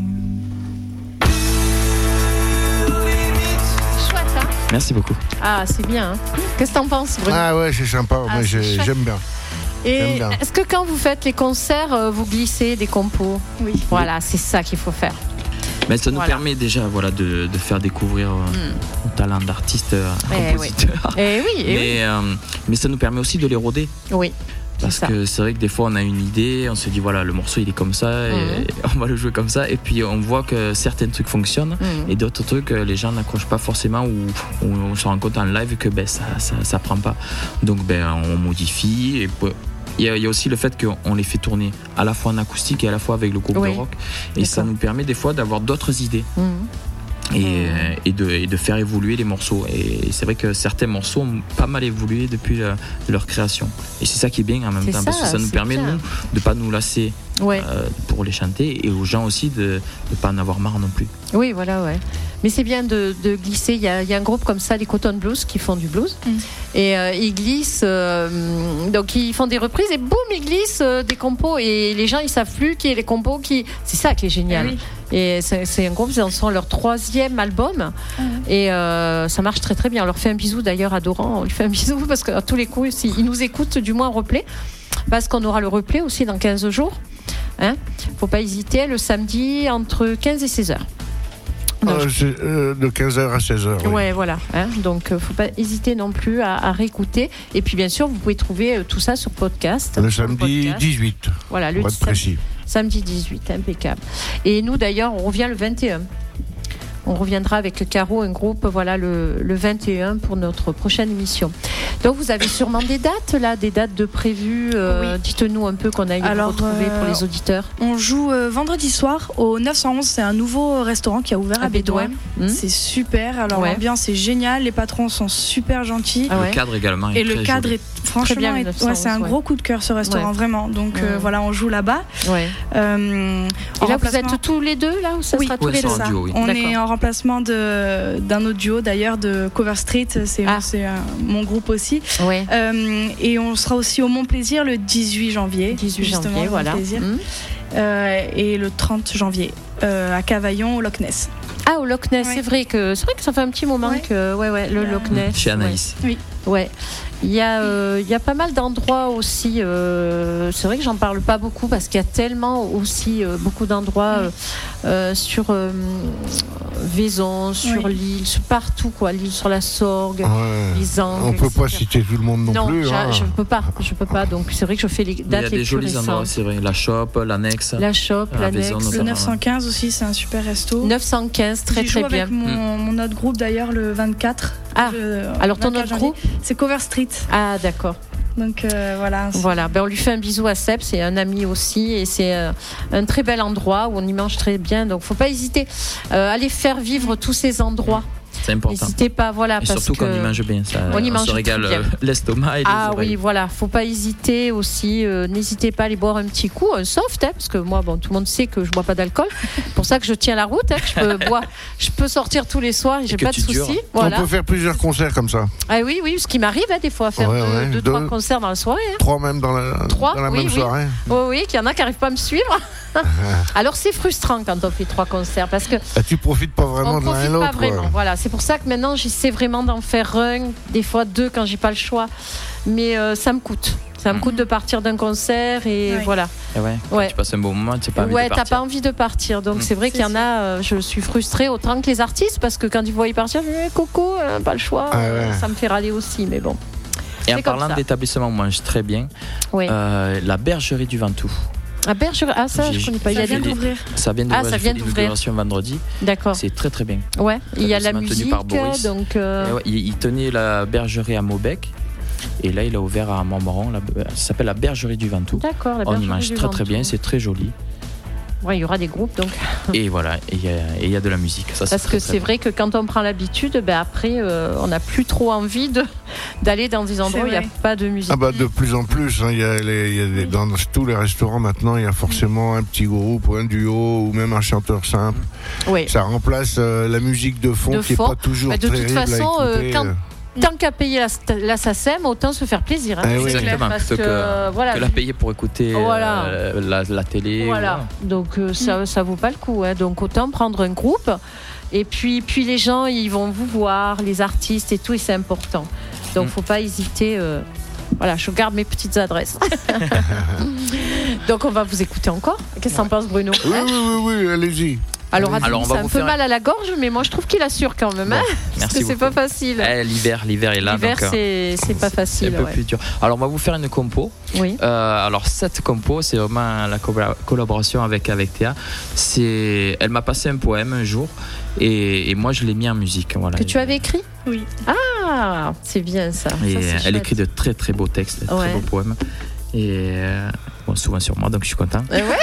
Chouette, hein? Merci beaucoup. Ah, c'est bien. Hein. Qu'est-ce que t'en penses, Bruno? Ah ouais, c'est sympa. Ah, Moi, c'est j'ai- chouette. j'aime bien. Et j'aime bien. est-ce que quand vous faites les concerts, euh, vous glissez des compos? Oui. Voilà, c'est ça qu'il faut faire. Mais ça nous Voilà. permet déjà voilà, de, de faire découvrir euh, nos talents d'artistes, euh, Eh compositeurs. Et oui, et Mais, euh, mais ça nous permet aussi de les rôder. oui. Oui. Parce C'est ça. que c'est vrai que des fois on a une idée, on se dit voilà le morceau il est comme ça et Mhm. on va le jouer comme ça et puis on voit que certains trucs fonctionnent Mhm. et d'autres trucs euh, les gens n'accrochent pas forcément ou, ou on se rend compte en live que ben, ça, ça, ça prend pas. Donc ben, on modifie et puis, il y, a, il y a aussi le fait qu'on les fait tourner à la fois en acoustique et à la fois avec le groupe Oui. de rock et ça D'accord. nous permet des fois d'avoir d'autres idées. Mhm. Et, et, de, et de faire évoluer les morceaux. Et c'est vrai que certains morceaux ont pas mal évolué depuis euh, leur création. Et c'est ça qui est bien en même C'est temps, ça, parce que ça nous c'est permet, bien. nous, de pas nous lasser Ouais. euh, pour les chanter et aux gens aussi de ne pas en avoir marre non plus. Oui, voilà, ouais. Mais c'est bien de, de glisser. Il y, a, il y a un groupe comme ça, les Cotton Blues, qui font du blues. Mm. Et euh, ils glissent. euh, donc ils font des reprises et boum, ils glissent euh, des compos. Et les gens, ils savent plus qui est les compos. Qui... C'est ça qui est génial. Ah oui. Et c'est, c'est un groupe, ils sont leur troisième album. Ah Et euh, ça marche très très bien. On leur fait un bisou d'ailleurs à Doran. On lui fait un bisou parce qu'à tous les coups, si, ils nous écoutent du moins en replay. Parce qu'on aura le replay aussi dans quinze jours. Hein, faut pas hésiter, le samedi entre quinze et seize heures. Non, Euh, c'est, euh, de quinze heures à seize heures. oui. Ouais, voilà. Hein, donc, euh, faut pas hésiter non plus à, à réécouter. Et puis, bien sûr, vous pouvez trouver euh, tout ça sur podcast. Le sur samedi podcast. dix-huit, Voilà, le pour être sam- précis. samedi dix-huit, impeccable. Et nous, d'ailleurs, on revient le vingt et un. On reviendra avec Caro, un groupe, voilà, le, le vingt et un pour notre prochaine émission. Donc, vous avez sûrement des dates, là, des dates de prévues. euh, Oui. Dites-nous un peu qu'on aille Alors, retrouver euh, pour les auditeurs. On joue euh, vendredi soir au neuf cent onze. C'est un nouveau restaurant qui a ouvert à, Bédouin. Hmm. C'est super. Alors Ouais. l'ambiance est géniale. Les patrons sont super gentils. Ah ouais. Le cadre également est Et le très cadre joli. est franchement, bien, le est- neuf cent onze, ouais, c'est un ouais. gros coup de cœur ce restaurant Ouais. vraiment. Donc euh, Mm. voilà, on joue là-bas. Ouais. Euh, Et en là, vous remplacement- êtes tous les deux, là, ou ça Oui, sera tous Ouais, les sur deux un ça. duo, oui. On D'accord. est en remplacement de d'un autre duo d'ailleurs de Cover Street. C'est Ah. c'est, euh, mon groupe aussi. Ouais. Euh, et on sera aussi au Mont Plaisir le dix-huit janvier. dix-huit justement, janvier, au Mont voilà. Plaisir. Hmm. Euh, et le trente janvier euh, à Cavaillon au Loch Ness. Ah, au Loch Ness, Ouais. c'est vrai que c'est vrai que ça fait un petit moment Ouais. que ouais ouais le Euh, Loch Ness. Chez Anaïs. Ouais. Ouais. Il y a euh, il y a pas mal d'endroits aussi. euh, c'est vrai que j'en parle pas beaucoup parce qu'il y a tellement aussi euh, beaucoup d'endroits euh, euh, sur euh, Vaison, sur Oui. l'île, sur partout quoi, l'île sur la Sorgue, Ouais. les Angles. On peut pas et cetera. citer tout le monde non, Non, plus. j'a- hein. je peux pas, je peux pas. Donc c'est vrai que je fais les Il y a dates les des plus jolis endroits, récentes. c'est vrai. La shop, l'annexe. La shop, à l'annexe. Vaison, Le notamment. neuf cent quinze aussi, c'est un super resto. neuf cent quinze, très J'y joue très bien. avec mon, mon autre groupe d'ailleurs le vingt-quatre. Ah, Le- alors ton vingt-quatre autre janvier. groupe C'est Cover Street. Ah d'accord. Donc euh, voilà. Voilà, ben on lui fait un bisou à Seb, c'est un ami aussi, et c'est euh, un très bel endroit où on y mange très bien. Donc, faut pas hésiter euh, à aller faire vivre tous ces endroits. C'est important. N'hésitez pas, voilà, Et parce surtout que qu'on y mange bien. Ça, on y mange se régale très bien. euh, l'estomac et les ah oreilles. oui, voilà, faut pas hésiter aussi. euh, n'hésitez pas à aller boire un petit coup, un soft, hein, parce que moi, bon, tout le monde sait que je bois pas d'alcool. C'est pour ça que je tiens la route. Hein, que je peux boire, je peux sortir tous les soirs, j'ai que pas de tu dures. soucis. On Voilà. peut faire plusieurs concerts comme ça. Ah oui, oui, ce qui m'arrive hein, des fois à faire Ouais, deux, ouais, deux, deux. trois concerts dans la soirée. Hein. Trois même dans la, Trois, dans la oui, même oui. soirée. Oh oui, qu'il y en a qui n'arrivent pas à me suivre. Alors c'est frustrant quand on fait trois concerts parce que Ah, tu profites pas vraiment on de l'un et profite l'autre. pas vraiment. quoi. Voilà, c'est pour ça que maintenant j'essaie vraiment d'en faire un, des fois deux quand j'ai pas le choix. Mais euh, ça me coûte. Ça me coûte de partir d'un concert et Ouais. voilà. Et ouais, quand Ouais. tu passes un bon moment, tu n'as pas envie Ouais, de t'as partir. pas envie de partir. Donc Mm. c'est vrai C'est qu'il y en a, euh, je suis frustrée autant que les artistes parce que quand ils voient y partir, je dis eh, Coco, euh, pas le choix. Ah ouais. Ça me fait râler aussi, mais bon. Et en c'est comme parlant ça. d'établissement, on mange très bien. Oui. Euh, la bergerie du Ventoux. À Bergerac, ah ça, J'ai- je connais pas. Il y Ça a vient des... d'ouvrir. Ça vient Ah, d'ouvrir. ça j'ai vient fait d'ouvrir. l'inauguration vendredi. D'accord. C'est très très bien. Ouais. Il y a la Établissement tenu musique, par Boris. donc. euh, Et ouais, il, il tenait la bergerie à Maubec. Et là, il a ouvert à Montmoron. La- Ça s'appelle la bergerie du Ventoux. D'accord. La On y Bergerie mange du très très Ventoux. bien, c'est très joli. Ouais, il y aura des groupes donc. Et voilà, et il y, y a de la musique. Ça, Parce c'est que c'est vrai que quand on prend l'habitude, ben après, euh, on n'a plus trop envie de, d'aller dans des endroits où il n'y a pas de musique. Ah bah de plus en plus, hein, y a les, y a des, dans tous les restaurants maintenant, il y a forcément un petit groupe ou un duo ou même un chanteur simple. Oui. Ça remplace euh, la musique de fond De qui n'est fond. pas toujours Bah, de toute terrible façon, à euh, écouter. quand- euh. Tant qu'à payer la, la SACEM, autant se faire plaisir. Hein. Eh oui. Exactement, Parce plutôt que, que, voilà, que la payer pour écouter Voilà. euh, la, la télé. Voilà, donc euh, ça, ça vaut pas le coup. Hein. Donc autant prendre un groupe. Et puis, puis les gens, ils vont vous voir, les artistes et tout, et c'est important. Donc Mm. faut pas hésiter. euh, Voilà, je garde mes petites adresses. Donc on va vous écouter encore. Qu'est-ce que t'en penses, Bruno? Oui, oui, oui, oui, allez-y. Alors, Adrien, Alors, on va c'est un vous peu faire- mal à la gorge, mais moi je trouve qu'il assure quand même. Hein, Bon, parce merci que c'est beaucoup. pas facile. Eh, l'hiver, l'hiver est là. L'hiver, donc, euh, c'est c'est pas c'est facile. un peu ouais. plus dur. Alors, on va vous faire une compo. Oui. Euh, alors, cette compo, c'est vraiment la co- collaboration avec, avec Théa. C'est, elle m'a passé un poème un jour et, et moi, je l'ai mis en musique. Voilà. Que tu avais écrit? Oui. Ah, c'est bien ça. Et Ça, c'est elle chouette. écrit de très très beaux textes, de Ouais. très beaux poèmes. Et euh, bon, souvent sur moi, donc je suis content. Euh, ouais.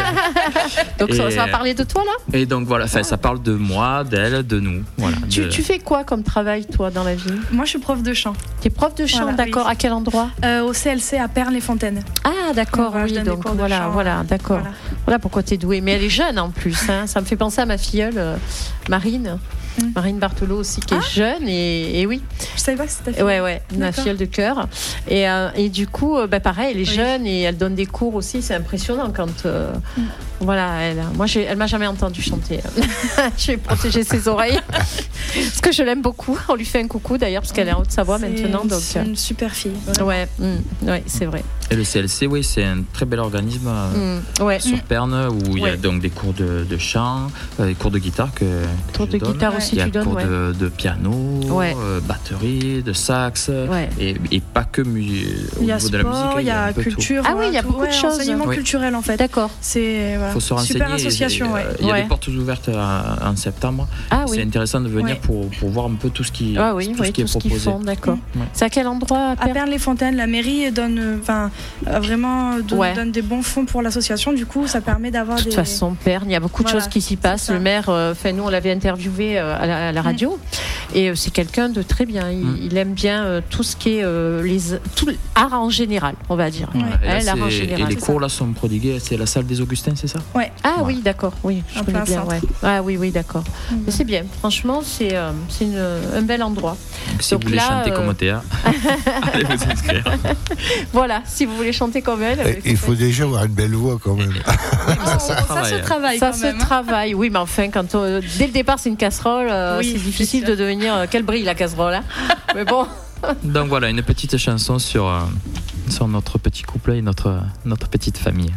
Donc ça, Et- ça va parler de toi là? Et donc voilà, enfin, ça parle de moi, d'elle, de nous. Voilà, Tu, de- tu fais quoi comme travail toi dans la vie? Moi, je suis prof de chant T'es prof de chant, Voilà, d'accord. oui. À quel endroit? euh, au C L C à Perles-les-Fontaines. Ah, d'accord, Voilà, je oui. donne des Donc cours de voilà, chant. voilà, d'accord. Voilà. Voilà pourquoi t'es douée. Mais elle est jeune en plus. Hein. Ça me fait penser à ma filleule euh, Marine. Mm. Marine Barthelot aussi qui est jeune et, et oui. Je savais pas que c'était ta Ouais, ouais, ma D'accord. filleule de cœur. Et, euh, et du coup, euh, bah, pareil, elle est Oui. jeune et elle donne des cours aussi. C'est impressionnant quand. euh, Mm. Voilà, elle, moi, j'ai, elle m'a jamais entendu chanter. J'ai protégé ses oreilles. Parce que je l'aime beaucoup. On lui fait un coucou d'ailleurs, parce qu'elle est en Haute-Savoie C'est maintenant. une- Donc, C'est une super fille. euh, vraiment. ouais, mm, ouais, c'est vrai. Et le C L C, oui, c'est un très bel organisme euh, Mm, ouais. sur Perne où il y a Ouais. donc des cours de, de chant, euh, des cours de guitare que, que Cours je de donne. guitare Ouais. aussi, Il y a tu donnes, cours ouais. de, de piano, Ouais. euh, batterie, de sax, Ouais. et, et pas que mu- au Il y a niveau de la musique. sport, hein, il y a un peu tout. culture. Ah oui, il y a tout. beaucoup de Ouais, choses. Enseignement Oui. culturel en fait. D'accord. C'est voilà. Il faut se renseigner. Super association, et- ouais. Il y a Ouais. des portes ouvertes en, en septembre. Ah C'est oui. intéressant de venir Ouais. pour, pour voir un peu tout ce qui, Ah oui, tout oui, ce qui tout est ce qu'ils proposé. font, d'accord. Ouais. C'est à quel endroit à À Pernes Perles-les-Fontaines, la mairie donne, enfin, euh, vraiment donne, Ouais. donne des bons fonds pour l'association. Du coup, ça permet d'avoir De des. toute façon, Perne, il y a beaucoup de Voilà, choses qui s'y passent. ça. Le maire, euh, enfin, nous, on l'avait interviewé euh, à, la, à la radio, et euh, c'est quelqu'un de très bien. Il, Mm. il aime bien euh, tout ce qui est euh, les, tout l'art en général, on va dire. Ouais. Et, là, Hein, l'art en c'est- général, et les c'est cours là sont prodigués. C'est la salle des Augustins, c'est ça? Ouais. Ah Ouais. oui, d'accord. Oui, je En connais plein bien. centre. Ouais. Ah oui, oui, d'accord. Mhm. Mais c'est bien. Franchement, c'est euh, c'est une- un bel endroit. Donc, si Donc vous voulez là, chanter euh, comme Théa, allez vous inscrire. Voilà, si vous voulez chanter comme elle. Et il faut déjà avoir une belle voix quand même. ça, ça travaille. se travaille Ça quand se même. travaille, oui, mais enfin, quand on- dès le départ c'est une casserole, euh, Oui, c'est c'est difficile sûr. de devenir. euh, quelle brille la casserole, hein. Mais bon. Donc voilà, une petite chanson sur, euh, sur notre petit couple et notre, notre petite famille.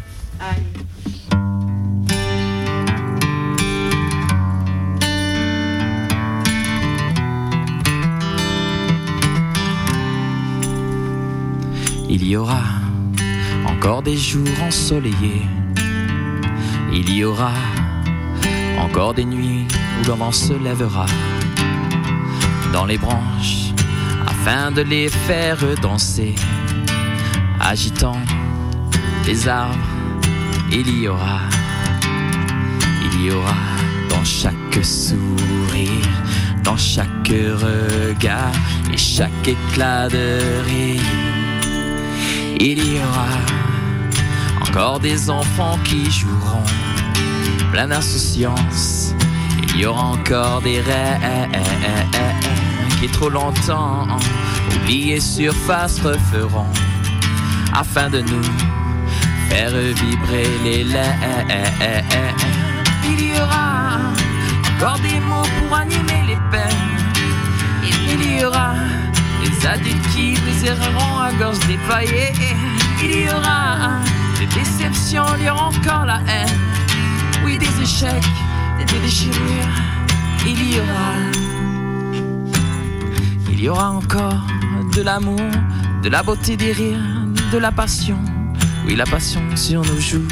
Il y aura encore des jours ensoleillés. Il y aura encore des nuits où l'on se lèvera dans les branches afin de les faire danser, agitant les arbres. Il y aura, il y aura dans chaque sourire, dans chaque regard et chaque éclat de rire. Il y aura encore des enfants qui joueront plein d'insouciance. Il y aura encore des rêves qui trop longtemps oubliés surface referont afin de nous faire vibrer les lèvres. Il y aura encore des mots pour animer les peines. Il y aura des adultes qui briseront à gorge dépaillée. Il y aura des déceptions, il y aura encore la haine. Oui, des échecs, des déchirures. Il y aura, il y aura encore de l'amour, de la beauté des rires, de la passion. Oui, la passion sur nos joues.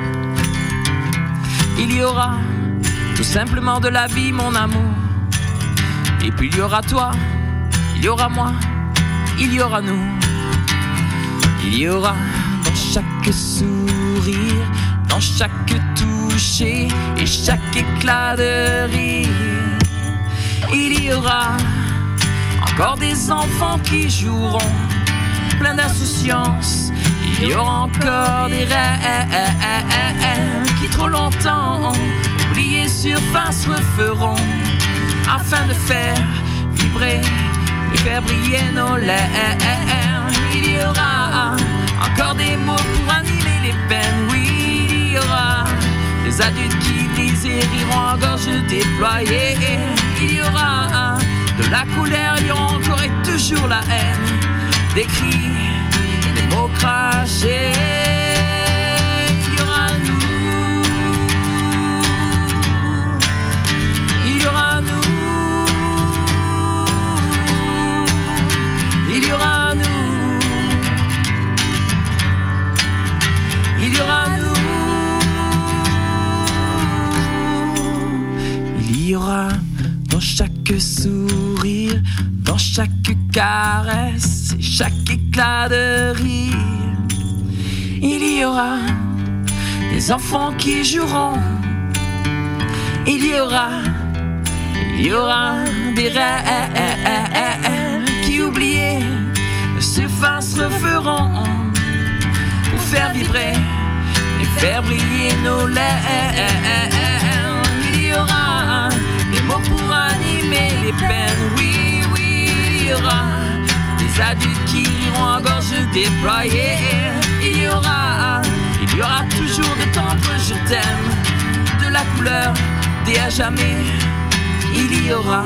Il y aura tout simplement de la vie, mon amour. Et puis il y aura toi, il y aura moi, il y aura nous. Il y aura dans chaque sourire, dans chaque tour toucher et chaque éclat de rire. Il y aura encore des enfants qui joueront plein d'insouciance. Il y aura encore des rêves qui trop longtemps oubliés surface referont afin de faire vibrer et faire briller nos lèvres. Il y aura encore des mots pour animer les peines. Oui, il y aura des adultes qui brisent et riront à gorge déployée. Il y aura de la colère, il y aura encore et toujours la haine, des cris et des mots crachés. Il y aura nous, il y aura nous, il y aura nous, il y aura nous, il y aura dans chaque sourire, dans chaque caresse et chaque éclat de rire. Il y aura des enfants qui joueront. Il y aura, il y aura des rêves qui oubliés surface referont pour faire vibrer et faire briller nos lèvres. Il y aura des mots pour animer les peines. Oui, oui, il y aura des adultes qui riront à gorge déployée. Il y aura, il y aura toujours de tendres je t'aime, de la couleur des à jamais. Il y aura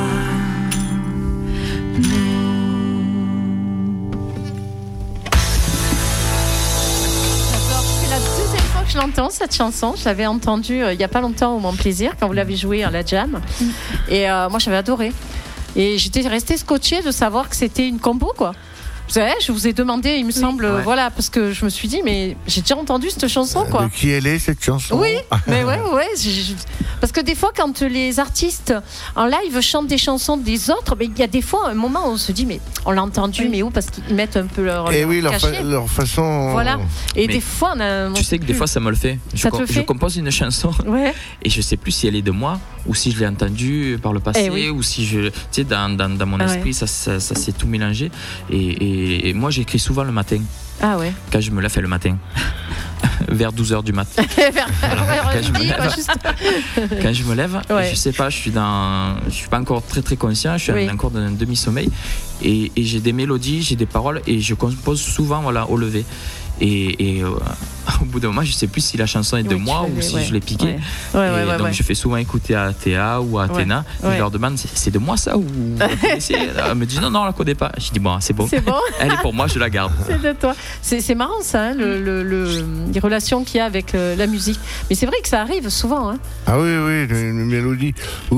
je l'entends cette chanson, je l'avais entendue euh, il n'y a pas longtemps au Mon Plaisir quand vous l'avez jouée à la jam et euh, moi j'avais adoré et j'étais restée scotchée de savoir que c'était une combo quoi. Vous savez, je vous ai demandé, il me oui. semble, ouais. voilà, parce que je me suis dit, mais j'ai déjà entendu cette chanson, quoi. De qui elle est, cette chanson ? Oui, mais ouais, ouais. Je, parce que des fois, quand les artistes en live chantent des chansons des autres, mais il y a des fois un moment où on se dit, mais on l'a entendu, oui. mais où ? Parce qu'ils mettent un peu leur. Et leur oui, leur, fa- leur façon. Voilà. Et mais des fois, on a. Tu sais que des fois, ça me le fait. Je, ça te com- fait je compose une chanson ouais. et je sais plus si elle est de moi ou si je l'ai entendue par le passé oui. ou si je. Tu sais, dans, dans, dans mon ah esprit, ouais. ça, ça, ça s'est tout mélangé. Et, et, et moi, j'écris souvent le matin. Ah ouais. Quand je me lève le matin. Vers douze heures du mat. Vers quand, je me lève, quoi, juste... quand je me lève, ouais. je sais pas, je suis dans, je suis pas encore très très conscient, je suis oui. encore dans un demi-sommeil et, et j'ai des mélodies, j'ai des paroles et je compose souvent voilà au lever. Et, et euh, au bout d'un moment, je sais plus si la chanson est de oui, moi ou si ouais. je l'ai piquée. Ouais. Ouais, ouais, et ouais, donc ouais. je fais souvent écouter à Théa ou à Athéna. Ouais. Ouais. Je leur demande, c'est, c'est de moi ça ou elle me dit non non, on la connaît pas. Je dis bon, c'est bon. C'est bon. Elle est pour moi, je la garde. C'est de toi. C'est, c'est marrant ça, hein, le, le, le, les relations qu'il y a avec euh, la musique. Mais c'est vrai que ça arrive souvent. Hein. Ah oui oui, une mélodie.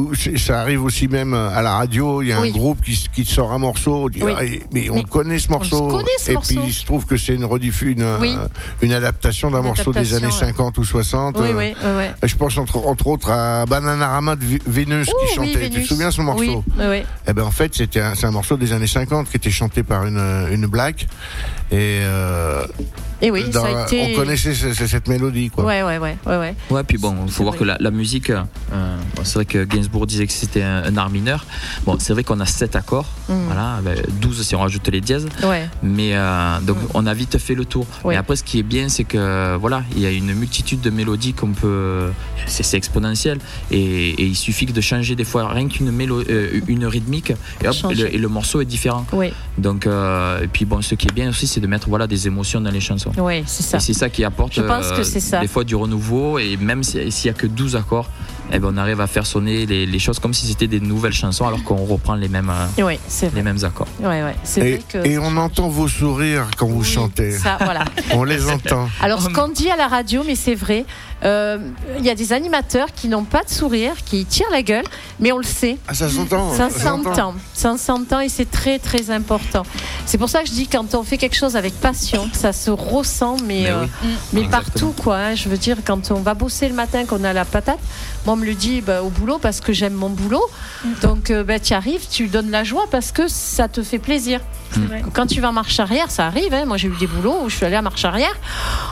Ça arrive aussi même à la radio. Il y a oui. un groupe qui, qui sort un morceau. On dit, oui. ah, mais on mais connaît ce morceau. On connaît ce et morceau. puis il se trouve que c'est une rediff, une, oui. euh, une adaptation d'un une morceau adaptation, des années ouais. cinquante ou soixante. Oui, euh, oui, oui, oui. Je pense entre, entre autres à Bananarama de Vénus oh, qui chantait. Oui, tu te souviens ce morceau ? Oui, oui. Eh ben en fait c'était un, c'est un morceau des années cinquante qui était chanté par une, une black et. Euh, Et oui, dans, ça a été... on connaissait cette, cette mélodie, quoi. Ouais, ouais, ouais, ouais, ouais. Ouais, puis bon, il faut c'est voir vrai. que la, la musique, euh, bon, c'est vrai que Gainsbourg disait que c'était un, un art mineur. Bon, c'est vrai qu'on a sept accords, mm. voilà, ben, douze si on rajoute les dièses. Ouais. Mais euh, donc, mm. on a vite fait le tour. Ouais. Mais après, ce qui est bien, c'est que voilà, il y a une multitude de mélodies qu'on peut, c'est, c'est exponentiel, et, et il suffit que de changer des fois rien qu'une mélo, euh, une rythmique, et hop, et le, et le morceau est différent. Oui. Donc, euh, et puis bon, ce qui est bien aussi, c'est de mettre voilà des émotions dans les chansons. Oui, c'est ça. Et c'est ça qui apporte Je pense que c'est ça. Euh, des fois du renouveau, et même s'il n'y a que douze accords, eh ben on arrive à faire sonner les, les choses comme si c'était des nouvelles chansons alors qu'on reprend les mêmes, oui, c'est vrai. les mêmes accords. Ouais, ouais. C'est et, vrai que et on entend vos sourires quand vous oui, chantez. Ça, voilà. On les entend. Alors ce qu'on dit à la radio, mais c'est vrai, il euh, y a des animateurs qui n'ont pas de sourire, qui tirent la gueule, mais on le sait. Ah, ça s'entend. Ça s'entend. Ça s'entend et c'est très très important. C'est pour ça que je dis quand on fait quelque chose avec passion, ça se ressent, mais, mais, euh, oui. mais partout quoi. Hein, je veux dire, quand on va bosser le matin, qu'on a la patate, moi on me le dit bah, au boulot parce que j'aime mon boulot. Donc euh, bah, tu arrives, tu donnes la joie parce que ça te fait plaisir. Mmh. Quand tu vas en marche arrière, ça arrive. Hein, moi j'ai eu des boulots où je suis allée à marche arrière.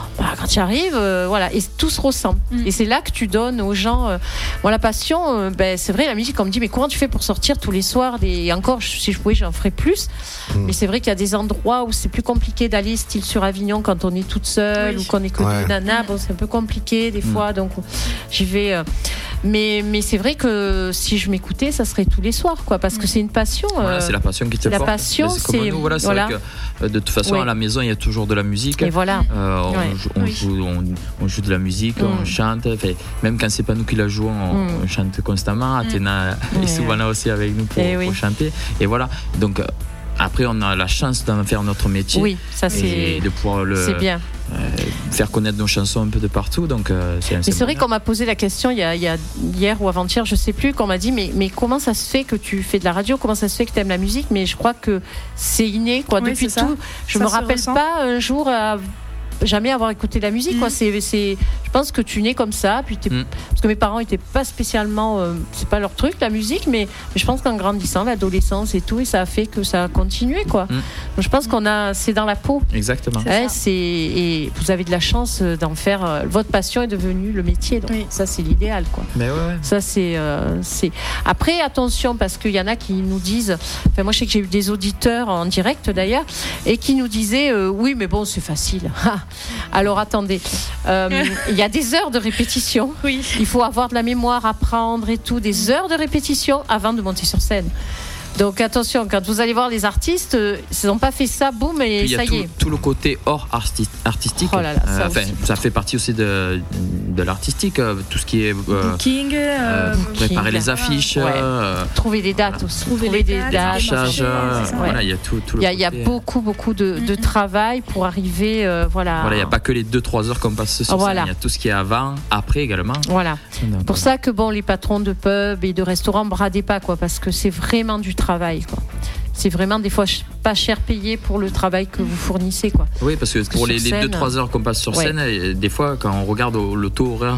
bah, quand tu arrives, euh, voilà, et tout se ressemble. Mm. Et c'est là que tu donnes aux gens. Euh, bon, la passion, euh, ben, c'est vrai, la musique, on me dit, mais comment tu fais pour sortir tous les soirs des... Et encore, si je pouvais, j'en ferais plus. Mm. Mais c'est vrai qu'il y a des endroits où c'est plus compliqué d'aller, style sur Avignon, quand on est toute seule oui. ou qu'on est que ouais. des nanas. Bon, c'est un peu compliqué des mm. fois, donc j'y vais. Euh, mais, mais c'est vrai que si je m'écoutais, ça serait tous les soirs, quoi, parce que c'est une passion. Euh, voilà, c'est la passion qui te porte. La passion, c'est, c'est comme nous, voilà, c'est voilà. vrai que de toute façon, ouais. à la maison, il y a toujours de la musique. Et voilà. Euh, on, ouais. joue, on, oui. joue, on, on joue de la musique, mm. on chante. Même quand c'est pas nous qui la jouons, on, mm. on chante constamment. Athéna mm. est souvent là aussi avec nous pour, pour oui. chanter. Et voilà. Donc après, on a la chance d'en faire notre métier. Oui, ça c'est. Et de pouvoir le. C'est bien. Euh, faire connaître nos chansons un peu de partout, donc euh, c'est un mais c'est vrai qu'on m'a posé la question il y, a, il y a hier ou avant-hier, je sais plus, qu'on m'a dit mais, mais comment ça se fait que tu fais de la radio, comment ça se fait que tu aimes la musique, mais je crois que c'est inné, quoi. Oui, depuis tout, je ça me rappelle ressent. Pas un jour à jamais avoir écouté de la musique, mmh. quoi. C'est, c'est, je pense que tu nais comme ça, puis mmh. parce que mes parents étaient pas spécialement, euh, c'est pas leur truc la musique, mais, mais je pense qu'en grandissant, l'adolescence et tout, et ça a fait que ça a continué, quoi. Mmh. Donc je pense qu'on a, c'est dans la peau. Exactement. C'est, ouais, c'est et vous avez de la chance d'en faire. Euh, votre passion est devenue le métier, donc oui. ça c'est l'idéal, quoi. Mais ouais, ouais. Ça c'est, euh, c'est. Après attention parce qu'il y en a qui nous disent, enfin moi je sais que j'ai eu des auditeurs en direct d'ailleurs et qui nous disaient euh, oui mais bon c'est facile. Alors attendez, euh, il y a des heures de répétition. Oui. Il faut avoir de la mémoire, apprendre et tout, des heures de répétition avant de monter sur scène. Donc attention, quand vous allez voir les artistes, ils n'ont pas fait ça, boum, et ça y, y est. Il y a tout le côté hors arti- artistique. Oh là là, ça, euh, ça fait partie aussi de, de l'artistique, tout ce qui est euh, booking, euh, préparer les affiches, ouais. euh, trouver des dates voilà. aussi, trouver, trouver des dates, dates. Charge, euh, ouais. Voilà, il y a tout, tout le il y a, côté. Il y a beaucoup, beaucoup de, de mm-hmm. travail pour arriver, euh, voilà. Voilà, il n'y a pas que les deux trois heures qu'on passe sur voilà. scène, il y a tout ce qui est avant, après également. Voilà. Donc, pour voilà. ça que bon, les patrons de pubs et de restaurants bradez pas, quoi, parce que c'est vraiment du travail, quoi. C'est vraiment des fois pas cher payé pour le travail que vous fournissez, quoi. Oui, parce que parce pour que les, les deux trois heures qu'on passe sur ouais. scène, des fois quand on regarde au, le taux horaire,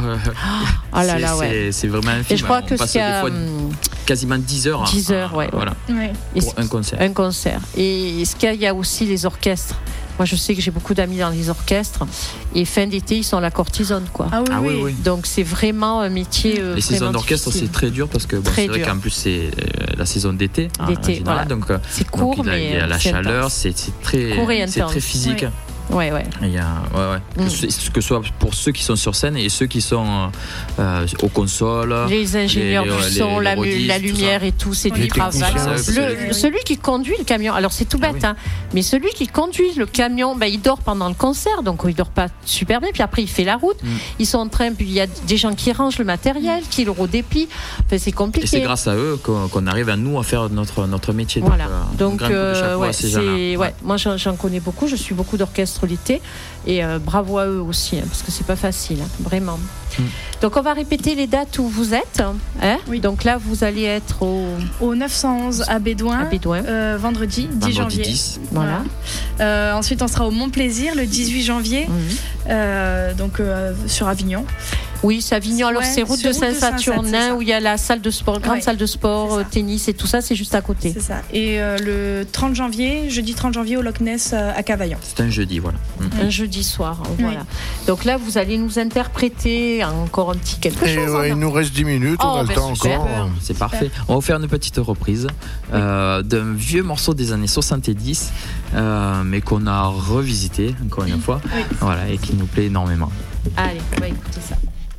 oh là là, c'est, ouais. c'est, c'est vraiment infime. Et je crois on que passe c'est des fois quasiment dix heures. dix heures, ouais. Voilà. ouais. Pour un concert. Un concert. Et ce qu'il y a aussi les orchestres. Moi, je sais que j'ai beaucoup d'amis dans les orchestres et fin d'été, ils sont à la cortisone, quoi. Ah oui, ah oui, oui. oui. Donc c'est vraiment un métier. Euh, les saisons d'orchestre, difficile. C'est très dur parce que bon, c'est vrai dur. Qu'en plus c'est euh, la saison d'été. D'été, en général, voilà. donc c'est court, donc, il y a, mais il y a la c'est chaleur, intense. c'est, c'est très, c'est très physique. Ouais. Ouais, ouais. Il y a, ouais, ouais. Mm. Que, que ce soit pour ceux qui sont sur scène et ceux qui sont euh, aux consoles. Les ingénieurs les, du son, les, la, les la lumière tout et tout, c'est du travail. Le, celui qui conduit le camion, alors c'est tout bête, ah oui. hein, mais celui qui conduit le camion, ben, il dort pendant le concert, donc il dort pas super bien, puis après il fait la route. Mm. Ils sont en train, puis il y a des gens qui rangent le matériel, qui le redépient. Enfin, c'est compliqué. Et c'est grâce à eux qu'on, qu'on arrive à nous à faire notre, notre métier. Voilà. Donc, donc euh, ouais, c'est, ouais. ouais. Moi j'en, j'en connais beaucoup, je suis beaucoup d'orchestres l'été et euh, bravo à eux aussi hein, parce que c'est pas facile hein, vraiment. Mm. Donc on va répéter les dates où vous êtes hein oui. Donc là vous allez être au au neuf cent onze à Bédouin, à Bédouin. Euh, vendredi dix janvier dix. Voilà, voilà. Euh, ensuite on sera au Mont Plaisir le dix-huit janvier mm. euh, donc euh, sur Avignon. Oui, c'est Avignon. Alors, ouais, c'est route de Saint-Saturnin où il y a la salle de sport, grande ouais, salle de sport, tennis et tout ça, c'est juste à côté. C'est ça. Et euh, le trente janvier, jeudi trente janvier au Loch Ness euh, à Cavaillon. C'est un jeudi, voilà. Mmh. Un jeudi soir, voilà. Oui. Donc là, vous allez nous interpréter encore un petit quelque et chose. Ouais, il nous reste dix minutes, oh, on a ben le temps super. Encore. C'est parfait. On va vous faire une petite reprise euh, oui. d'un vieux morceau des années soixante-dix, euh, mais qu'on a revisité, encore une fois, oui. voilà, et qui nous plaît énormément. Allez, on va écouter ça.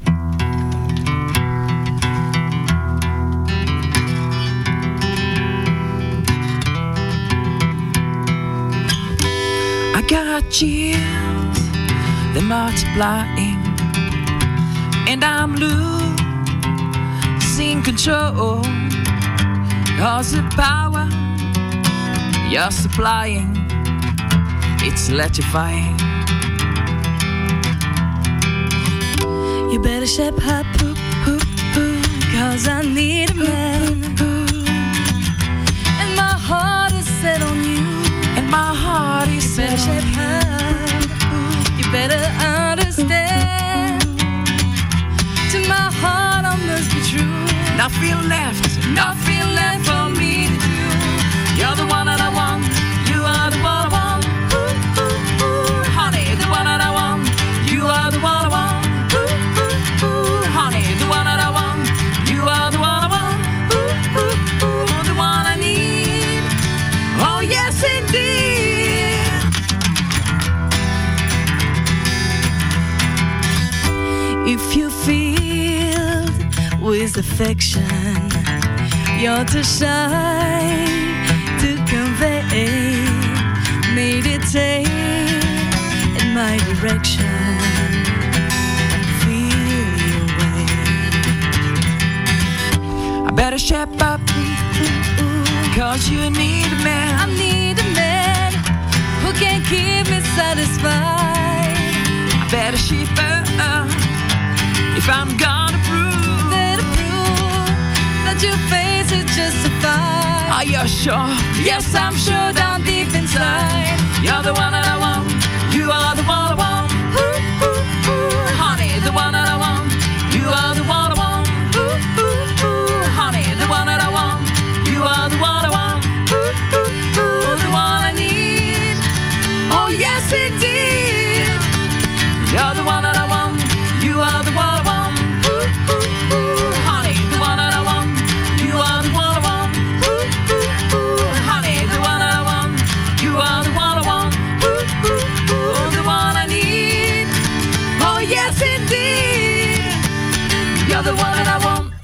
I got chills, they're multiplying, and I'm losing control. Cause the power you're supplying, it's electrifying. You better shape her poo poo poo, cause I need a man. And my heart is set on you. And my heart is set on you. You better understand. To my heart I must be true. Nothing left, nothing left for me to do. You're the one that I want. You are the one I want. Ooh, ooh, ooh. Honey, the one that I want. You indeed. If you feel with affection, you're too shy to convey. Meditate in my direction. Feel your way. I better shape up, cause you need a man. I need a man who can keep me satisfied. I better shape up if I'm gonna prove Better prove that your face is justified. Are you sure? Yes, I'm sure down deep inside. You're the one that I want. You are the one I want. Ooh, ooh, ooh. Honey, the one that I want. You are the one I want. Ooh, ooh, ooh. Honey, the one that I want. You are the one I want. Ooh, ooh, ooh. The one I need. Oh, yes, indeed. You're the one that I want. You are the one I want. Ooh, ooh, ooh. Honey, the one that I want. You are the one I want. Ooh, ooh, ooh. Honey, the one that I want. You are the one I want. Ooh, ooh, ooh. The one I need. Oh, yes, indeed. You're the one that I want.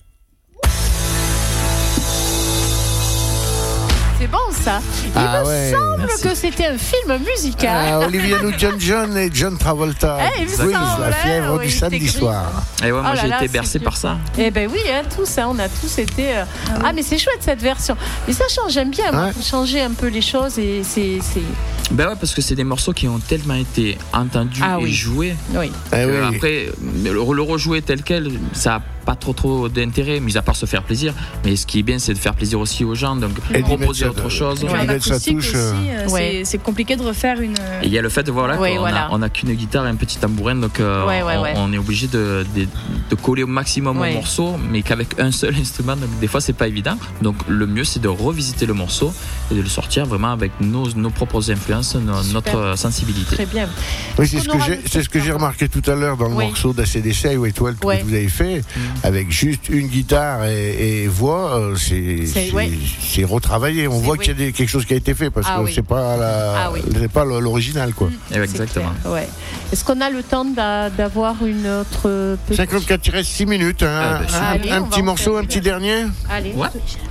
C'est bon ça. Il Ah me ouais. semble Merci. que c'était un film musical. Ah, Olivia Newton-John et John Travolta. Eh, il me oui, semblait, la fièvre oui, du samedi c'était soir. Et ouais, moi Oh là j'ai là, été c'est bercé vieux. par ça. Eh ben oui, hein, tous, hein, on a tous été. euh, Ah, mais c'est chouette cette version. Mais ça change, j'aime bien. Moi, Ouais. faut changer un peu les choses et c'est, c'est... Ben ouais, parce que c'est des morceaux qui ont tellement été entendus Ah et oui. joués. Oui. Eh que oui. Après, le, le rejouer tel quel, ça n'a pas trop trop d'intérêt, mis à part se faire plaisir. Mais ce qui est bien, c'est de faire plaisir aussi aux gens, donc Et d'y proposer mettre ça autre de- chose. Ouais. En mettre sa acoustique touche, aussi, euh, Ouais. c'est- c'est compliqué de refaire une. Et il y a le fait de voilà, Oui, qu'on voilà. a- on n'a qu'une guitare et un petit tambourin, donc euh, Ouais, ouais, on, ouais. on est obligé de, de, de coller au maximum Ouais. au morceau, mais qu'avec un seul instrument, donc des fois c'est pas évident. Donc le mieux c'est de revisiter le morceau et de le sortir vraiment avec nos, nos propres influences, no- Super. notre sensibilité. Très bien. Oui, c'est On ce que aura j'ai, le c'est ce que j'ai remarqué tout à l'heure dans le Oui. morceau d'A C D C ou Étoile que Ouais. vous avez fait, avec juste une guitare et, et voix, euh, c'est, C'est- c'est, ouais. c'est retravaillé. On C'est- voit oui. qu'il y a des- quelque chose qui a été fait parce Ah que oui. c'est pas la, Ah oui. c'est pas l'original quoi. Et C'est exactement. clair, ouais. Est-ce qu'on a le temps d'a- d'avoir une autre petite... cinquante-quatre, il reste six minutes. Hein. Ah, bah, un allez, un on va petit en morceau, faire un une. petit dernier. Allez. Ouais.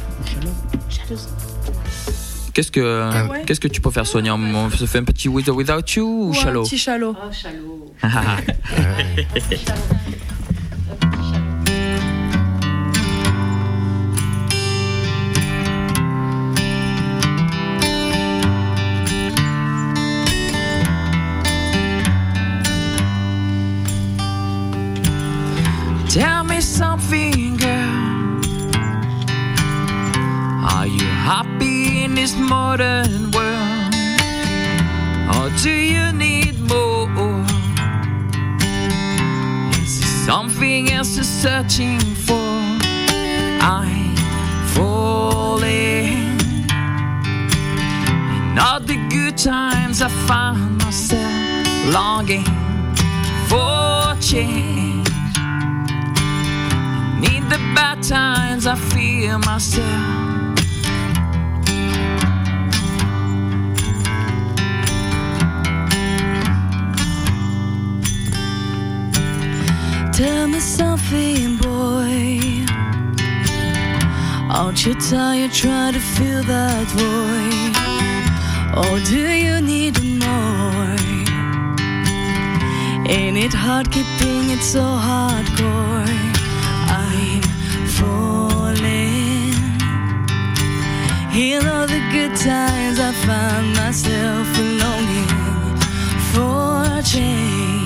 Qu'est-ce que, Ah ouais. qu'est-ce que tu peux faire, Sonia? On se fait un petit With or Without You ou Ou un Shallow? petit shallow. Oh, Chalot. Tell me something, girl. Are you happy in this modern world? Or do you need more? Is there something else you're searching for? I'm falling. In all the good times I find myself longing for change. In the bad times I feel myself Tell me something, boy. Aren't you tired trying to fill that void? Or do you need more? Ain't it hard keeping it so hardcore? I'm falling. In all the good times I find myself longing for change.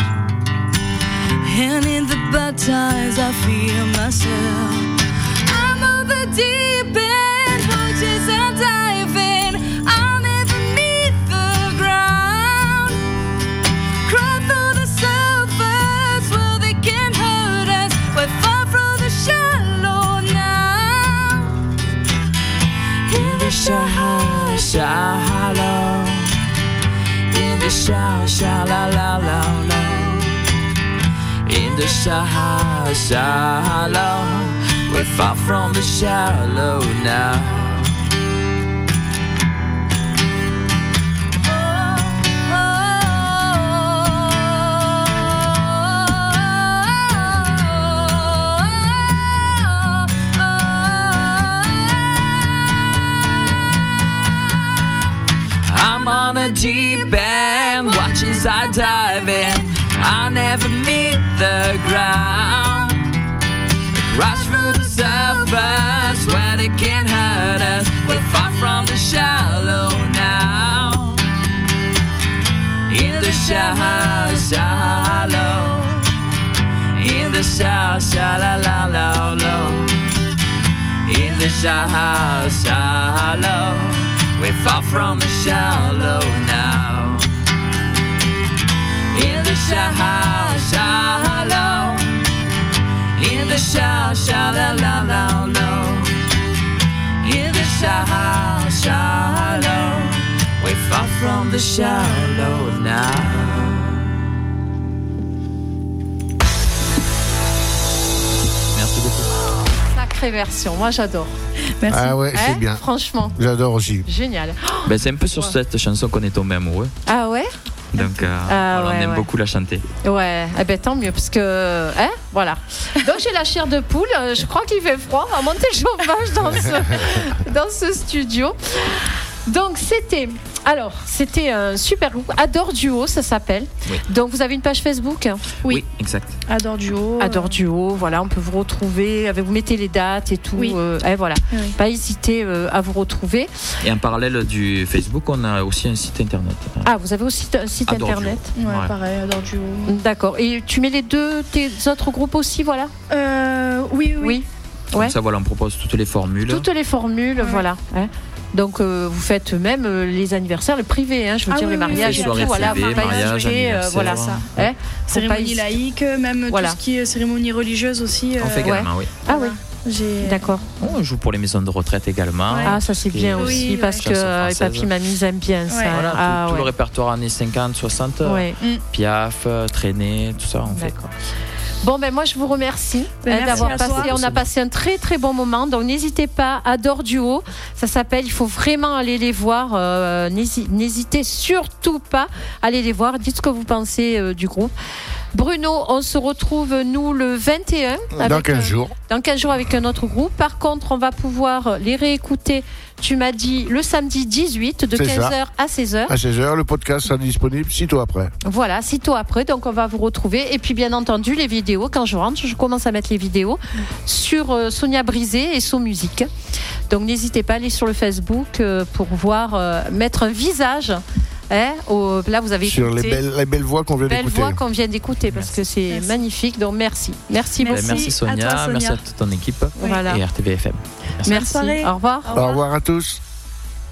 And in the bad times I feel myself I'm on the deep end, watches and diving. I'm beneath the ground. Crawl through the surface where they can hurt us. We're far from the shallow now. In the shallow, shallow. In the shallow, shallow, la, la, la. In the shallow, shallow. We're far from the shallow now. on a deep end, watch as I dive in. I'll never meet the ground. Rush through the surface where they can't hurt us. We're far from the shallow now. In the shallow, shallow. In the shallow, shallow, low, low. In the shallow, shallow. We're far from the shallow now. In the shallow, shallow. In the shallow, shallow, low, low. In the shallow, shallow. We're far from the shallow now. Merci beaucoup. Sacrée version, moi j'adore. Merci. Ah ouais, c'est Hein, bien. Franchement, J'adore aussi. génial. Ben, c'est un peu sur Ouais. cette chanson qu'on est tombé amoureux. Ah ouais? Donc euh, Ah, voilà, ouais, on aime ouais. beaucoup la chanter. Ouais, eh ben tant mieux, parce que, hein, voilà. Donc j'ai la chair de poule, euh, je crois qu'il fait froid, on va monter le chauffage dans ce, dans ce studio. Donc c'était, alors, c'était un super groupe, Adore Duo, ça s'appelle. Oui. Donc vous avez une page Facebook, Oui. exact. Adore Duo. Adore Duo, voilà, on peut vous retrouver, vous mettez les dates et tout, Oui. euh, eh, voilà. Oui. Pas hésiter euh, à vous retrouver. Et en parallèle du Facebook, on a aussi un site internet. Ah, vous avez aussi un site Adore internet. Ouais, Ouais. pareil, Adore Duo. D'accord. Et tu mets les deux, tes autres groupes aussi, voilà. Euh, oui, oui. Oui. Comme Ouais. ça, voilà, on propose toutes les formules. Toutes les formules, Ouais. voilà. hein. Donc euh, vous faites même euh, les anniversaires, le privé, hein, je veux Ah dire oui, les oui, mariages oui, et soirées tout, voilà, privées, faut pas mariage, hésiter, euh, anniversaire. voilà ça. Hein, faut pas Cérémonie hésiter. laïque, même Voilà. tout ce qui est cérémonie religieuse aussi. On fait euh, également, oui. Ah oui, J'ai... d'accord. On joue pour les maisons de retraite également. Ouais. Ah ça c'est bien Oui, aussi ouais. parce que Chanson euh, les française. papis mamies aiment bien ça. Ouais. Voilà, tout, ah, tout ouais. le répertoire années cinquante, soixante, Ouais, Piaf, Traîner, tout ça, on fait. d'accord. Bon ben moi je vous remercie Ben, hein, merci d'avoir à passé. toi. On a passé un très très bon moment. Donc n'hésitez pas, Adore Duo, ça s'appelle. Il faut vraiment aller les voir. euh, n'hési- n'hésitez surtout pas à aller les voir. Dites ce que vous pensez euh, du groupe. Bruno, on se retrouve nous le vingt et un. Dans avec, quinze euh, jours. Dans quinze jours avec un autre groupe. Par contre, on va pouvoir les réécouter. Tu m'as dit le samedi dix-huit de C'est ça. quinze heures à seize heures. À seize heures, le podcast sera disponible sitôt après. Voilà, sitôt après, donc on va vous retrouver. Et puis bien entendu, les vidéos, quand je rentre, je commence à mettre les vidéos sur euh, Sonia Brisé et So Musique. Donc n'hésitez pas à aller sur le Facebook euh, pour voir, euh, mettre un visage. Hein, au, là, vous avez Sur les écouté. belles, les belles voix qu'on vient Belle d'écouter. voix qu'on vient d'écouter parce Merci. que c'est Merci. magnifique. Donc merci. Merci beaucoup. Ben, merci Sonia, à toi, Sonia. merci à toute ton équipe Voilà. et R T V F M. Merci. Merci. soirée. Au revoir. Au revoir à tous.